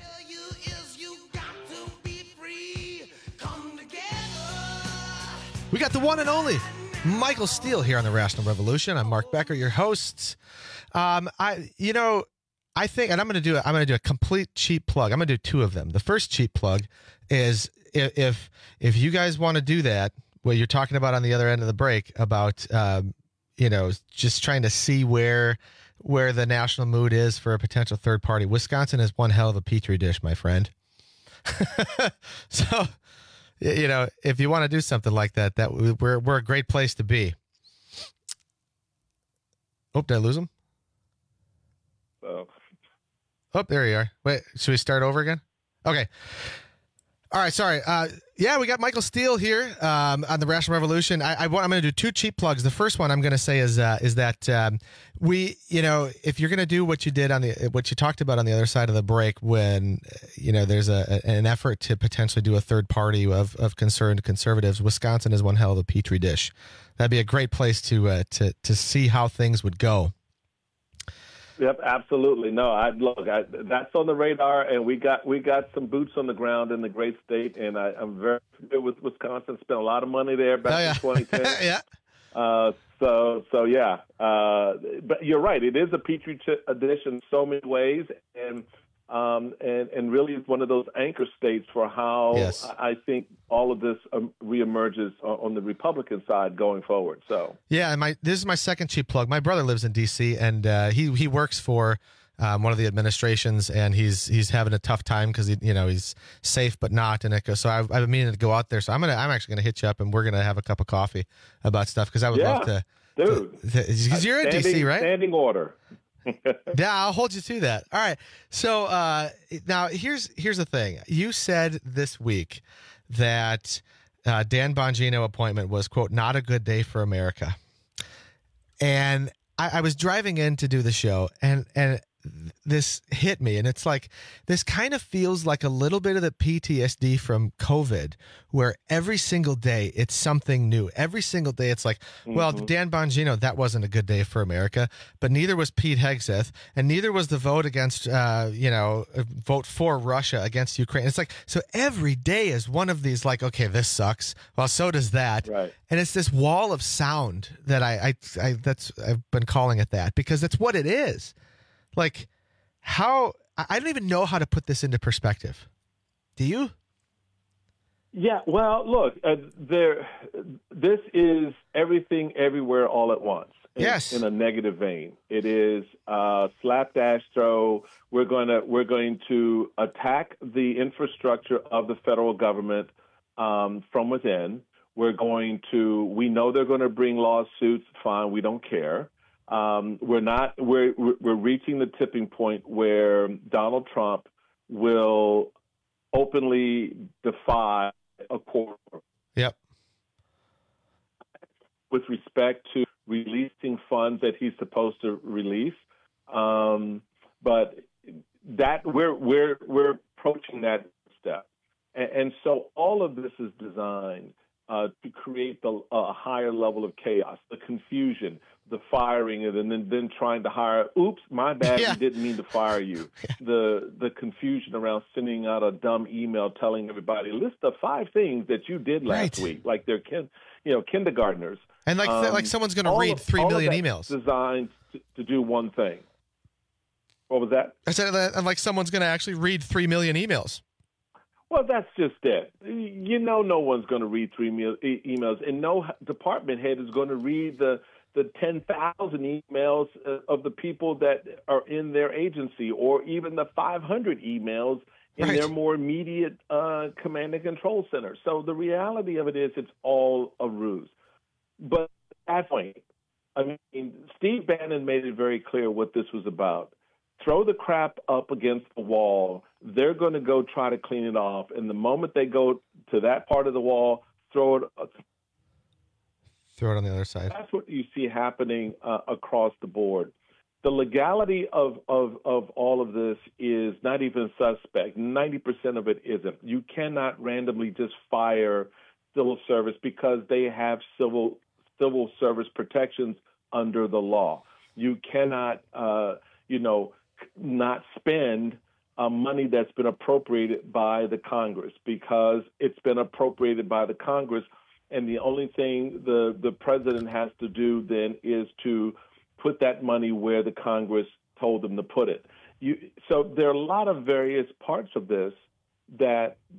We got the one and only Michael Steele here on the Rational Revolution. I'm Mark Becker, your host. Um, I, you know, I think, and I'm going to do, a, I'm going to do a complete cheap plug. I'm going to do two of them. The first cheap plug is if if, if you guys want to do that, what you're talking about on the other end of the break about, um, you know, just trying to see where where the national mood is for a potential third party. Wisconsin is one hell of a petri dish, my friend. So, you know, if you want to do something like that, that we're we're a great place to be. Oh, did I lose him? Oh. Oh, there you are. Wait, should we start over again? Okay. All right, sorry. Uh, yeah, we got Michael Steele here um, on the Rational Revolution. I, I want, I'm going to do two cheap plugs. The first one I'm going to say is uh, is that um, we, you know, if you're going to do what you did on the what you talked about on the other side of the break, when you know there's a, an effort to potentially do a third party of of concerned conservatives, Wisconsin is one hell of a petri dish. That'd be a great place to uh, to to see how things would go. Yep, absolutely. No, I look. I, that's on the radar, and we got we got some boots on the ground in the great state, and I, I'm very familiar with Wisconsin. Spent a lot of money there back oh, yeah. in twenty ten. Yeah. Uh, so so yeah. Uh, but you're right. It is a petri dish in so many ways, and um, and and really it's one of those anchor states for how yes. I think all of this um, reemerges on the Republican side going forward. So yeah, and my this is my second cheap plug. My brother lives in D C and uh, he he works for um, one of the administrations, and he's he's having a tough time because he you know he's safe but not, and it goes, so I, I've been meaning to go out there. So I'm gonna I'm actually gonna hit you up, and we're gonna have a cup of coffee about stuff because I would yeah, love to, dude. Because you're in standing, D C, right? Standing order. Yeah, I'll hold you to that. All right. So uh, now here's here's the thing. You said this week that uh, Dan Bongino appointment was, quote, not a good day for America. And I, I was driving in to do the show, and and this hit me, and it's like this kind of feels like a little bit of the P T S D from COVID, where every single day it's something new. Every single day it's like, mm-hmm. well, Dan Bongino, that wasn't a good day for America, but neither was Pete Hegseth, and neither was the vote against, uh, you know, vote for Russia against Ukraine. It's like, so every day is one of these, like, okay, this sucks. Well, so does that. Right. And it's this wall of sound that I, I, I that's I've been calling it that because that's what it is. Like, how I don't even know how to put this into perspective. Do you? Yeah. Well, look, uh, there. This is everything, everywhere, all at once. In, yes. In a negative vein, it is uh, slapdash throw. We're going to we're going to attack the infrastructure of the federal government um, from within. We're going to. We know they're going to bring lawsuits. Fine. We don't care. Um, we're not. We're we're reaching the tipping point where Donald Trump will openly defy a court. Yep. With respect to releasing funds that he's supposed to release, um, but that we're we're we're approaching that step, and, and so all of this is designed uh, to create the, a higher level of chaos, the confusion, the firing, and then then trying to hire. Oops, my bad. Yeah. We didn't mean to fire you. the The confusion around sending out a dumb email telling everybody list the five things that you did last Right. week, like they're kin, you know, kindergartners. And like Um, like someone's going to all read of- three all of million that's emails. designed to, to do one thing. What was that? I said that, and like someone's going to actually read three million emails. Well, that's just it. You know, no one's going to read three me- e- emails, and no department head is going to read the the ten thousand emails uh, of the people that are in their agency, or even the five hundred emails in Right. their more immediate uh, command and control center. So the reality of it is, it's all a ruse. But at that point, I mean, Steve Bannon made it very clear what this was about. Throw the crap up against the wall. They're going to go try to clean it off. And the moment they go to that part of the wall, throw it. Throw it on the other side. That's what you see happening uh, across the board. The legality of, of, of all of this is not even suspect. ninety percent of it isn't. You cannot randomly just fire civil service because they have civil civil service protections under the law. You cannot, uh, you know, not spend uh, money that's been appropriated by the Congress because it's been appropriated by the Congress. And the only thing the, the president has to do then is to put that money where the Congress told them to put it. You, so there are a lot of various parts of this that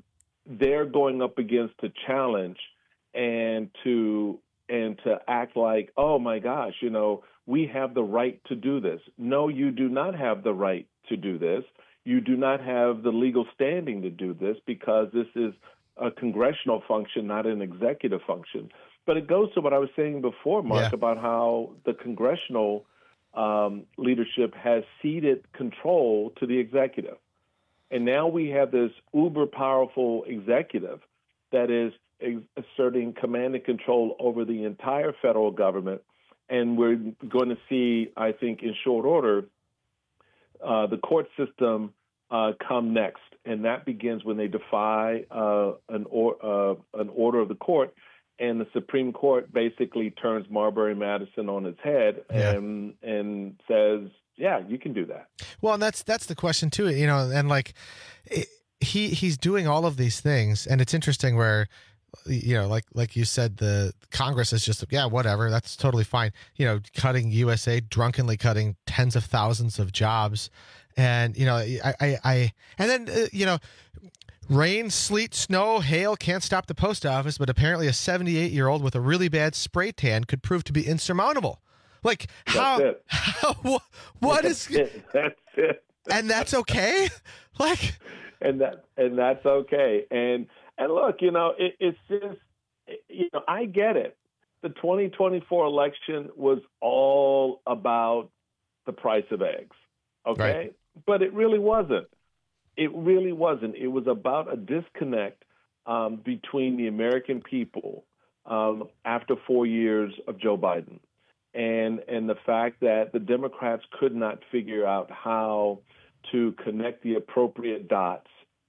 they're going up against a challenge and to and to act like, oh my gosh, you know, we have the right to do this. No, you do not have the right to do this. You do not have the legal standing to do this because this is a congressional function, not an executive function. But it goes to what I was saying before, Mark, yeah. about how the congressional um, leadership has ceded control to the executive. And now we have this uber powerful executive that is asserting command and control over the entire federal government. And we're going to see, I think, in short order, uh, the court system uh, come next. And that begins when they defy uh, an, or, uh, an order of the court. And the Supreme Court basically turns Marbury Madison on its head yeah. and and says, yeah, you can do that. Well, and that's that's the question too, you know, and like it, he he's doing all of these things, and it's interesting where, you know, like like you said, the Congress is just, yeah, whatever, that's totally fine. You know, cutting U S A, drunkenly cutting tens of thousands of jobs. And, you know, I, I, I and then, uh, you know, rain, sleet, snow, hail can't stop the post office, but apparently a seventy-eight-year-old with a really bad spray tan could prove to be insurmountable. Like, how, that's it. how what, what that's is, it. That's it. And that's okay? Like, and that, and that's okay. And, and look, you know, it, it's just, you know, I get it. The twenty twenty-four election was all about the price of eggs. Okay. Right. But it really wasn't. It really wasn't. It was about a disconnect um, between the American people um, after four years of Joe Biden, and and the fact that the Democrats could not figure out how to connect the appropriate dots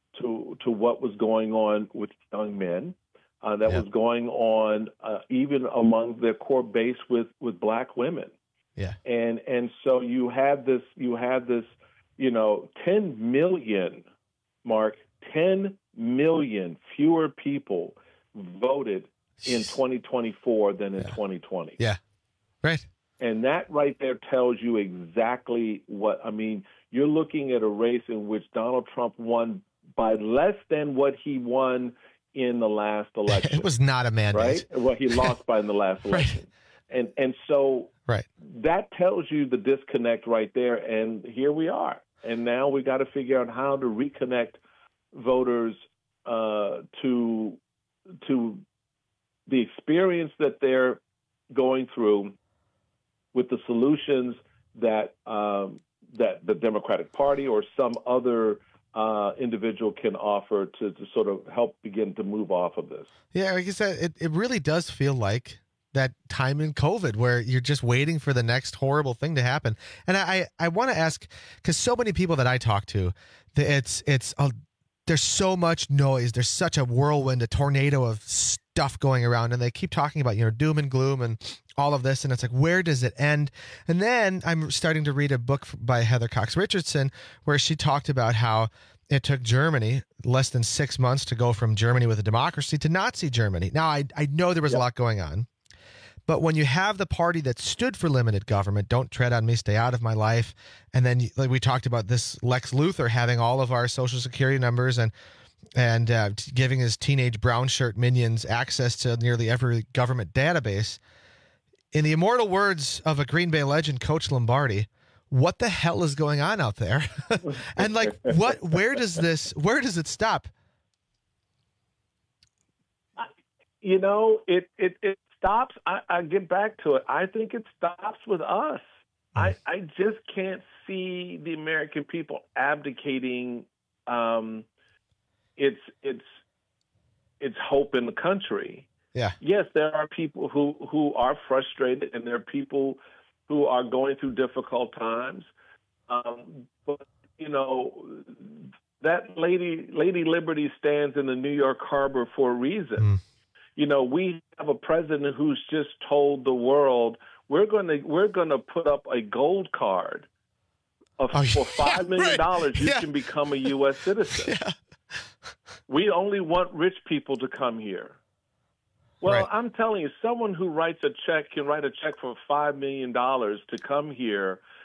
to to what was going on with young men, uh, that yeah. was going on uh, even among their core base with, with black women. Yeah, and and so you have this you have this. You know, ten million, Mark, ten million fewer people voted in twenty twenty-four than in yeah. twenty twenty. Yeah, right. And that right there tells you exactly what, I mean, you're looking at a race in which Donald Trump won by less than what he won in the last election. It was not a mandate. Right? Well, he lost by in the last election. Right. And and so right. that tells you the disconnect right there. And here we are. And now we got to figure out how to reconnect voters uh, to to the experience that they're going through with the solutions that um, that the Democratic Party or some other uh, individual can offer to, to sort of help begin to move off of this. Yeah, like you said, it, it really does feel like that time in COVID where you're just waiting for the next horrible thing to happen. And I, I want to ask, because so many people that I talk to, it's, it's, a, there's so much noise. There's such a whirlwind, a tornado of stuff going around. And they keep talking about, you know, doom and gloom and all of this. And it's like, where does it end? And then I'm starting to read a book by Heather Cox Richardson, where she talked about how it took Germany less than six months to go from Germany with a democracy to Nazi Germany. Now, I, I know there was yep. a lot going on. But when you have the party that stood for limited government, don't tread on me, stay out of my life, and then like we talked about this Lex Luthor having all of our social security numbers and and uh, giving his teenage brown shirt minions access to nearly every government database. In the immortal words of a Green Bay legend, Coach Lombardi, what the hell is going on out there? And like, what? Where does this? Where does it stop? You know, it it it. stops, I, I get back to it. I think it stops with us. I, I just can't see the American people abdicating um, its its its hope in the country. Yeah. Yes, there are people who, who are frustrated, and there are people who are going through difficult times. Um, but you know, that lady Lady Liberty stands in the New York Harbor for a reason. Mm. You know, we have a president who's just told the world we're going to we're going to put up a gold card of, oh, for five yeah, million dollars. Right. You yeah. can become a U S citizen. Yeah. We only want rich people to come here. Well, right. I'm telling you, someone who writes a check can write a check for five million dollars to come here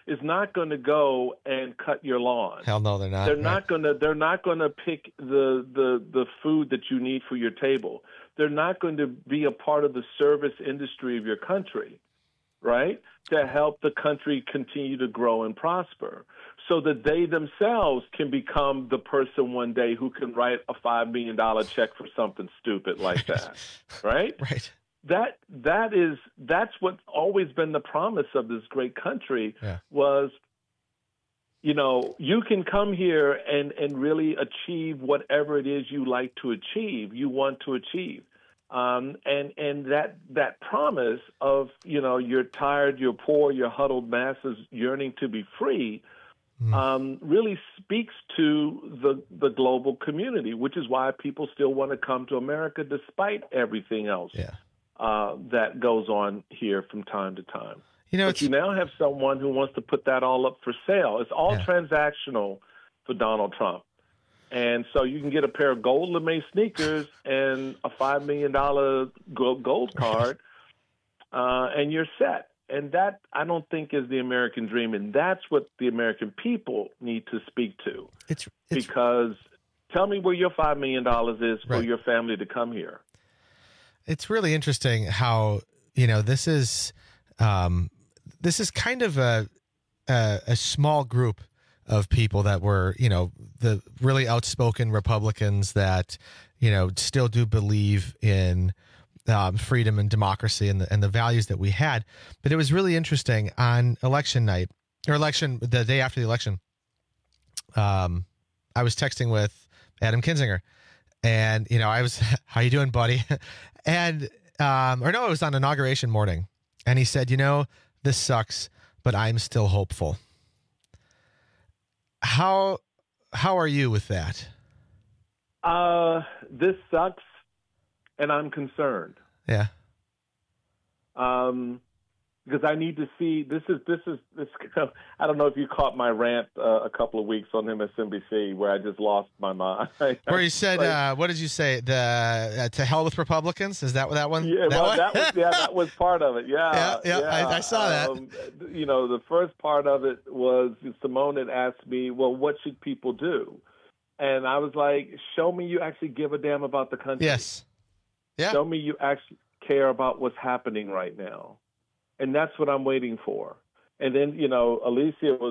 is not going to go and cut your lawn. Hell no, they're not. They're right? not going to. They're not going to pick the, the the food that you need for your table. They're not going to be a part of the service industry of your country, right? To help the country continue to grow and prosper, so that they themselves can become the person one day who can write a five million dollar check for something stupid like that, right? Right. That that is that's what's always been the promise of this great country yeah. was, you know, you can come here and, and really achieve whatever it is you like to achieve, you want to achieve. Um, and and that that promise of, you know, you're tired, you're poor, you're huddled masses yearning to be free, mm. um, really speaks to the the global community, which is why people still want to come to America despite everything else. Yeah. Uh, that goes on here from time to time. You know, but it's... you now have someone who wants to put that all up for sale. It's all yeah. transactional for Donald Trump. And so you can get a pair of gold lame sneakers and a five million dollars gold card, uh, and you're set. And that, I don't think, is the American dream. And that's what the American people need to speak to. It's, it's... Because tell me where your five million dollars is for right. your family to come here. It's really interesting how, you know, this is um, this is kind of a, a a small group of people that were, you know, the really outspoken Republicans that, you know, still do believe in um, freedom and democracy and the, and the values that we had. But it was really interesting on election night or election the day after the election. Um, I was texting with Adam Kinzinger. And, you know, I was, how you doing, buddy? And, um, or no, it was on inauguration morning. And he said, you know, this sucks, but I'm still hopeful. How, how are you with that? Uh, this sucks, and I'm concerned. Yeah. Um, because I need to see, this is, this is, this, I don't know if you caught my rant uh, a couple of weeks on M S N B C where I just lost my mind. Where you said, like, uh, what did you say? The uh, to hell with Republicans? Is that what that one? Yeah, that, well, one? that was, yeah, that was part of it. Yeah. Yeah, yeah, yeah. I, I saw that. Um, you know, the first part of it was Simone had asked me, well, what should people do? And I was like, show me you actually give a damn about the country. Yes. Yeah. Show me you actually care about what's happening right now. And that's what I'm waiting for. And then, you know, Alicia was,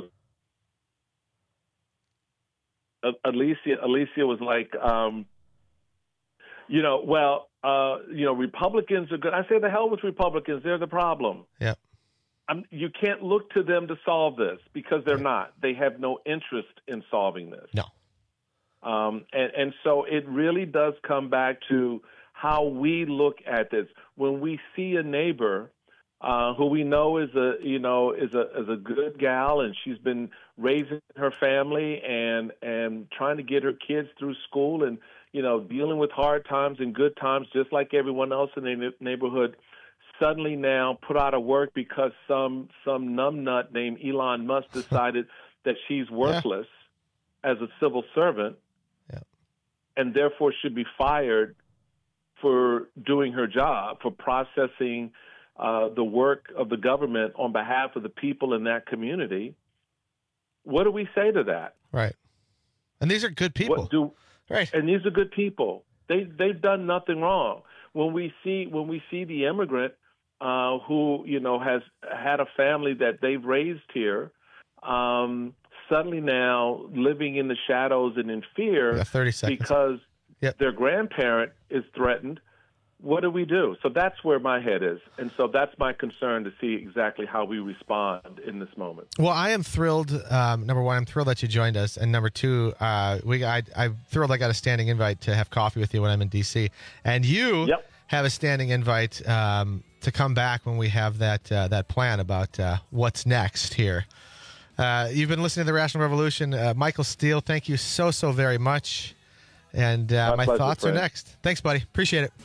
uh, Alicia, Alicia was like, um, you know, well, uh, you know, Republicans are good. I say the hell with Republicans. They're the problem. Yeah. I'm, you can't look to them to solve this because they're not. They have no interest in solving this. No. Um, and, and so it really does come back to how we look at this. When we see a neighbor Uh, who we know is a you know is a is a good gal, and she's been raising her family and and trying to get her kids through school, and you know dealing with hard times and good times just like everyone else in the neighborhood. Suddenly now put out of work because some some numbnut named Elon Musk decided that she's worthless yeah. as a civil servant, yeah. and therefore should be fired for doing her job, for processing Uh, the work of the government on behalf of the people in that community. What do we say to that? Right. And these are good people. What do, right. And these are good people. They they've done nothing wrong. When we see when we see the immigrant uh, who you know has had a family that they've raised here, um, suddenly now living in the shadows and in fear yeah, thirty seconds. because yep. their grandparent is threatened. What do we do? So that's where my head is. And so that's my concern to see exactly how we respond in this moment. Well, I am thrilled. Um, number one, I'm thrilled that you joined us. And number two, uh, we I, I'm thrilled I got a standing invite to have coffee with you when I'm in D C. And you yep. have a standing invite um, to come back when we have that, uh, that plan about uh, what's next here. Uh, you've been listening to The Rational Revolution. Uh, Michael Steele, thank you so, so very much. And uh, my, my pleasure, thoughts friend. are next. Thanks, buddy. Appreciate it.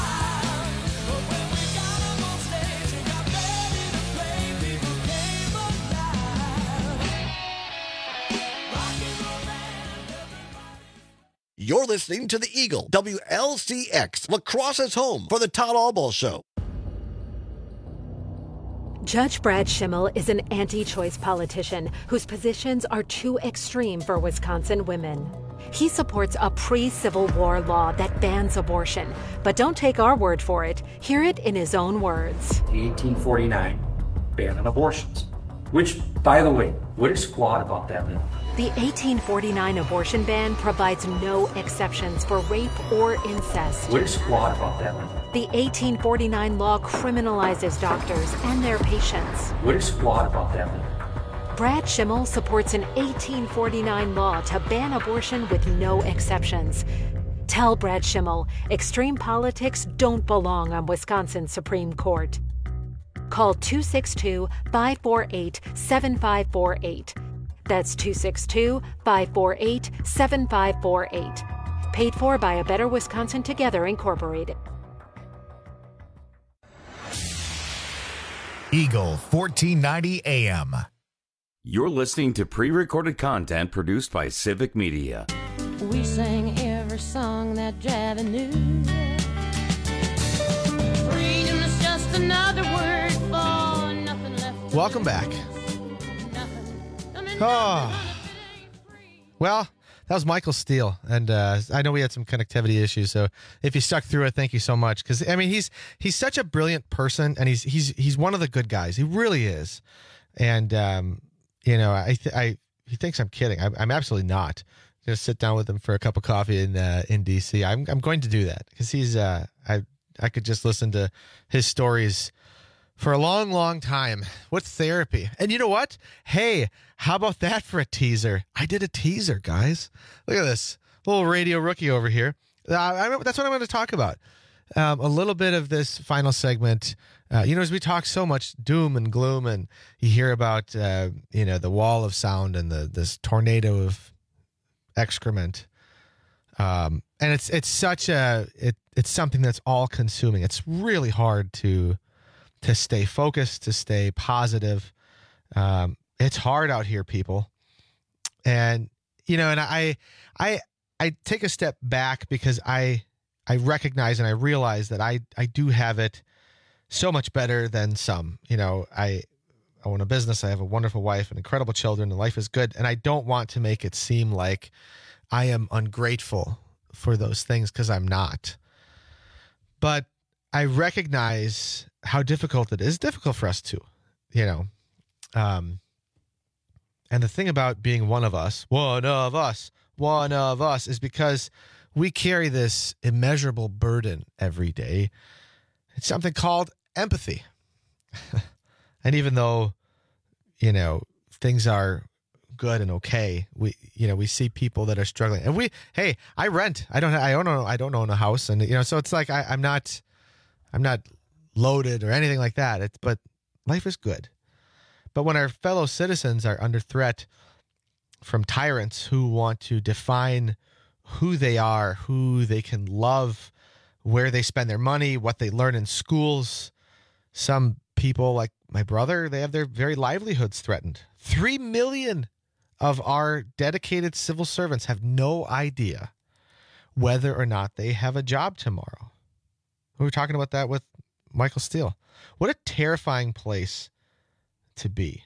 You're listening to The Eagle, W L C X, La Crosse's home for the Todd Albaugh Show. Judge Brad Schimmel is an anti-choice politician whose positions are too extreme for Wisconsin women. He supports a pre-Civil War law that bans abortion. But don't take our word for it. Hear it in his own words. The eighteen forty-nine ban on abortions. Which, by the way, what is squat about that? The eighteen forty-nine abortion ban provides no exceptions for rape or incest. What is squat about that? The eighteen forty-nine law criminalizes doctors and their patients. What is squat about that? Brad Schimmel supports an eighteen forty-nine law to ban abortion with no exceptions. Tell Brad Schimmel extreme politics don't belong on Wisconsin's Supreme Court. Call two six two, five four eight, seven five four eight. That's two six two, five four eight, seven five four eight. Paid for by A Better Wisconsin Together, Incorporated. Eagle fourteen ninety A M. You're listening to pre-recorded content produced by Civic Media. We sang every song that Javi knew. Freedom is just another word for nothing left. Welcome back. Oh, well, that was Michael Steele, and uh, I know we had some connectivity issues. So if you stuck through it, thank you so much. Because I mean, he's he's such a brilliant person, and he's he's he's one of the good guys. He really is. And um, you know, I th- I he thinks I'm kidding. I'm, I'm absolutely not. I'm gonna sit down with him for a cup of coffee in uh, in D C. I'm I'm going to do that because he's uh I I could just listen to his stories for a long, long time. What's therapy? And you know what? Hey, how about that for a teaser? I did a teaser, guys. Look at this. Little radio rookie over here. Uh, I, that's what I'm going to talk about. Um, a little bit of this final segment. Uh, you know, as we talk so much doom and gloom, and you hear about, uh, you know, the wall of sound and the this tornado of excrement. Um, and it's it's such a, it it's something that's all consuming. It's really hard to to stay focused, to stay positive. Um, it's hard out here, people. And, you know, and I, I, I take a step back because I, I recognize and I realize that I, I do have it so much better than some. You know, I own a business. I have a wonderful wife and incredible children, and life is good. And I don't want to make it seem like I am ungrateful for those things, because I'm not. But I recognize how difficult it is. It's difficult for us too, you know. Um, and the thing about being one of us, one of us, one of us, is because we carry this immeasurable burden every day. It's something called empathy. And even though, you know, things are good and okay, we, you know, we see people that are struggling. And we, hey, I rent. I don't, I don't know. I don't own a house. And, you know, so it's like, I, I'm not, I'm not loaded or anything like that. It's, but life is good. But when our fellow citizens are under threat from tyrants who want to define who they are, who they can love, where they spend their money, what they learn in schools, some people like my brother, they have their very livelihoods threatened. Three million of our dedicated civil servants have no idea whether or not they have a job tomorrow. We were talking about that with Michael Steele. What a terrifying place to be.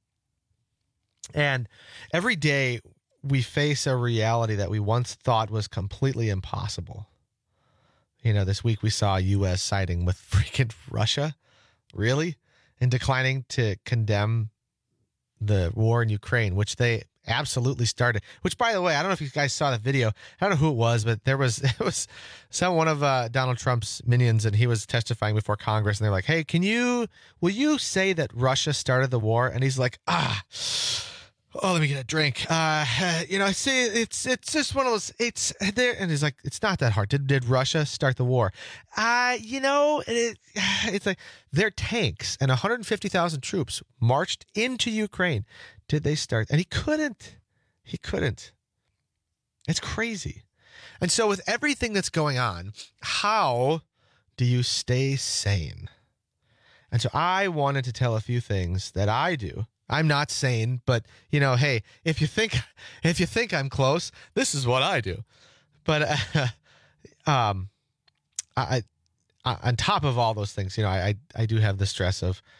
And every day we face a reality that we once thought was completely impossible. You know, this week we saw U S siding with freaking Russia. Really? And declining to condemn the war in Ukraine, which they absolutely started. Which, by the way, I don't know if you guys saw the video. I don't know who it was, but there was it was some one of uh, Donald Trump's minions, and he was testifying before Congress, and they're like, "Hey, can you will you say that Russia started the war?" And he's like, "Ah, oh, let me get a drink. Uh, you know, I see it's it's just one of those. It's there." And he's like, "It's not that hard. Did did Russia start the war? Uh, you know, it, it's like their tanks and one hundred fifty thousand troops marched into Ukraine. Did they start?" And he couldn't. He couldn't. It's crazy. And so with everything that's going on, how do you stay sane? And so I wanted to tell a few things that I do. I'm not sane, but, you know, hey, if you think if you think I'm close, this is what I do. But uh, um, I, I, on top of all those things, you know, I, I I do have the stress of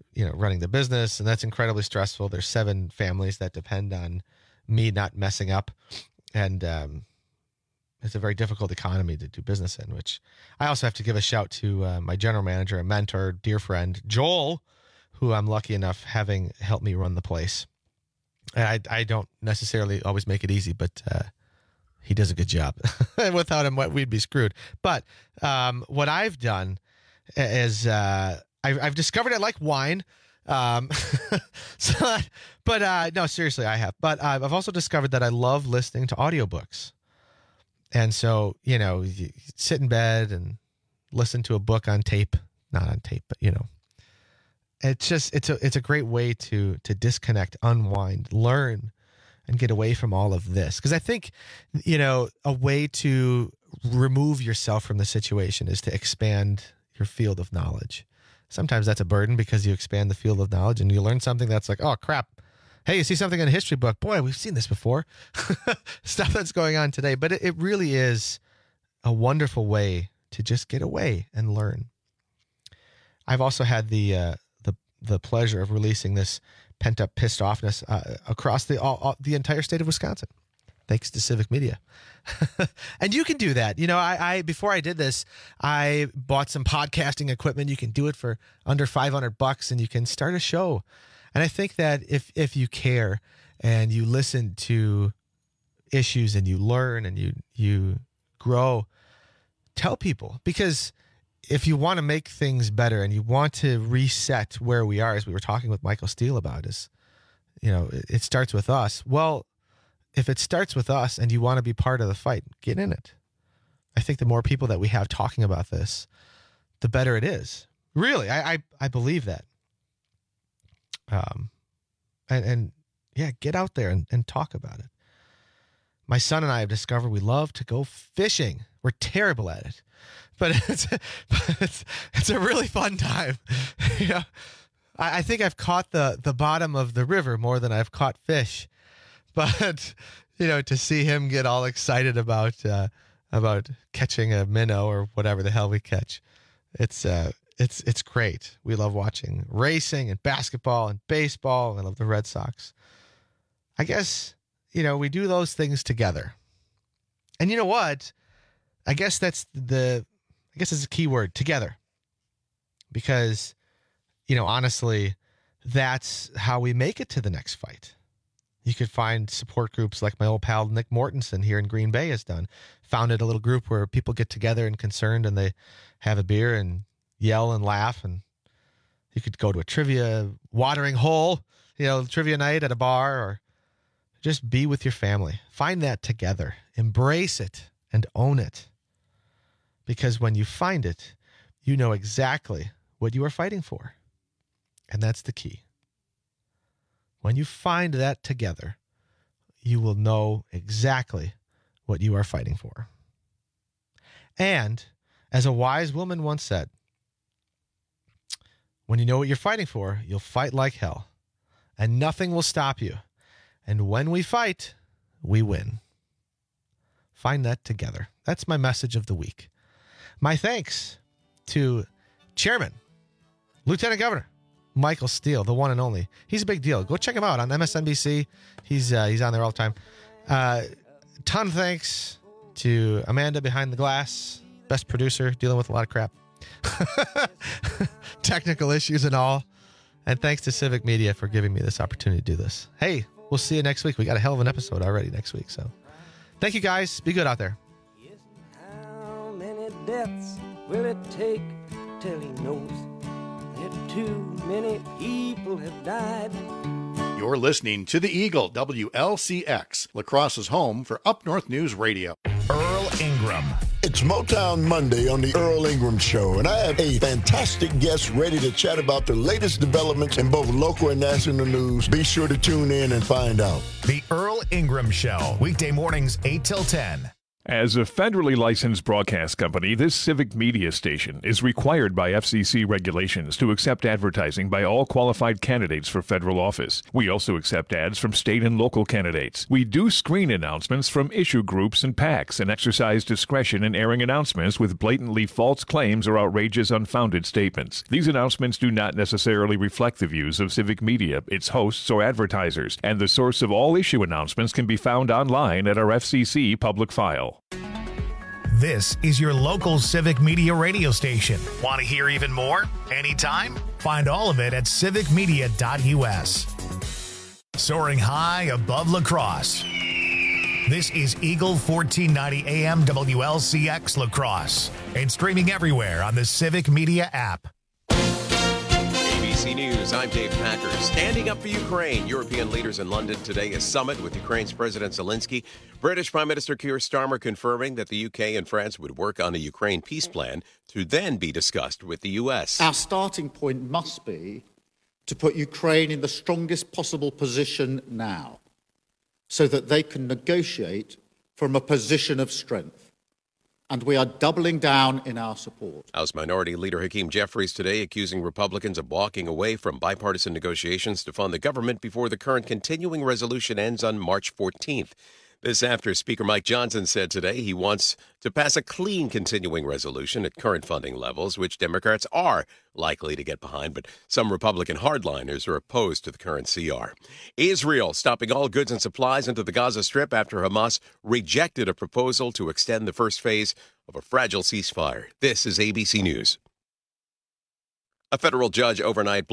you know, running the business, and that's incredibly stressful. There's seven families that depend on me not messing up, and um, it's a very difficult economy to do business in, which I also have to give a shout to uh, my general manager, a mentor, dear friend, Joel, who I'm lucky enough having helped me run the place. And I, I don't necessarily always make it easy, but uh, he does a good job. Without him, we'd be screwed. But um, what I've done is uh, I've, I've discovered I like wine. Um, so, but uh, no, seriously, I have. But uh, I've also discovered that I love listening to audiobooks. And so, you know, you sit in bed and listen to a book on tape, not on tape, but, you know, it's just, it's a, it's a great way to, to disconnect, unwind, learn, and get away from all of this. Because I think, you know, a way to remove yourself from the situation is to expand your field of knowledge. Sometimes that's a burden because you expand the field of knowledge and you learn something that's like, oh, crap. Hey, you see something in a history book. Boy, we've seen this before. Stuff that's going on today. But it, it really is a wonderful way to just get away and learn. I've also had the uh, the the pleasure of releasing this pent-up pissed offness uh, across the all, all, the entire state of Wisconsin, thanks to Civic Media. And you can do that. You know, I, I before I did this, I bought some podcasting equipment. You can do it for under five hundred bucks, and you can start a show. And I think that if if you care and you listen to issues and you learn and you you grow, tell people. Because if you want to make things better and you want to reset where we are, as we were talking with Michael Steele about, is, you know, it, it starts with us. Well, if it starts with us and you want to be part of the fight, get in it. I think the more people that we have talking about this, the better it is. Really, I I, I believe that. Um, and, and yeah, get out there and, and talk about it. My son and I have discovered we love to go fishing. We're terrible at it, but it's, but it's, it's a really fun time. You know, I, I think I've caught the, the bottom of the river more than I've caught fish, but you know, to see him get all excited about, uh, about catching a minnow or whatever the hell we catch. It's, uh, It's it's great. We love watching racing and basketball and baseball. I love the Red Sox. I guess, you know, we do those things together. And you know what? I guess that's the, I guess it's a key word, together. Because, you know, honestly, that's how we make it to the next fight. You could find support groups like my old pal Nick Mortensen here in Green Bay has done. Founded a little group where people get together and concerned and they have a beer and yell and laugh, and you could go to a trivia watering hole, you know, trivia night at a bar, or just be with your family. Find that together. Embrace it and own it. Because when you find it, you know exactly what you are fighting for. And that's the key. When you find that together, you will know exactly what you are fighting for. And as a wise woman once said, when you know what you're fighting for, you'll fight like hell, and nothing will stop you. And when we fight, we win. Find that together. That's my message of the week. My thanks to Chairman, Lieutenant Governor Michael Steele, the one and only. He's a big deal. Go check him out on M S N B C. He's uh, he's on there all the time. Uh, ton of thanks to Amanda behind the glass, best producer, dealing with a lot of crap. Technical issues and all. And thanks to Civic Media for giving me this opportunity to do this. Hey, we'll see you next week. We got a hell of an episode already next week. So thank you guys. Be good out there. How many deaths will it take till he knows that too many people have died? You're listening to The Eagle, W L C X, La Crosse's home for Up North News Radio. Earl Ingram. It's Motown Monday on the Earl Ingram Show, and I have a fantastic guest ready to chat about the latest developments in both local and national news. Be sure to tune in and find out. The Earl Ingram Show, weekday mornings eight till ten. As a federally licensed broadcast company, this civic media station is required by F C C regulations to accept advertising by all qualified candidates for federal office. We also accept ads from state and local candidates. We do screen announcements from issue groups and PACs and exercise discretion in airing announcements with blatantly false claims or outrageous, unfounded statements. These announcements do not necessarily reflect the views of Civic Media, its hosts, or advertisers, and the source of all issue announcements can be found online at our F C C public file. This is your local Civic Media radio station. Want to hear even more? Anytime? Find all of it at civic media dot U S. Soaring high above La Crosse. This is Eagle fourteen ninety A M W L C X La Crosse and streaming everywhere on the Civic Media app. A B C News, I'm Dave Packer. Standing up for Ukraine. European leaders in London today, a summit with Ukraine's President Zelensky. British Prime Minister Keir Starmer confirming that the U K and France would work on a Ukraine peace plan to then be discussed with the U S. Our starting point must be to put Ukraine in the strongest possible position now, so that they can negotiate from a position of strength. And we are doubling down in our support. House Minority Leader Hakeem Jeffries today accusing Republicans of walking away from bipartisan negotiations to fund the government before the current continuing resolution ends on March fourteenth. This after Speaker Mike Johnson said today he wants to pass a clean continuing resolution at current funding levels, which Democrats are likely to get behind, but some Republican hardliners are opposed to the current C R. Israel stopping all goods and supplies into the Gaza Strip after Hamas rejected a proposal to extend the first phase of a fragile ceasefire. This is A B C News. A federal judge overnight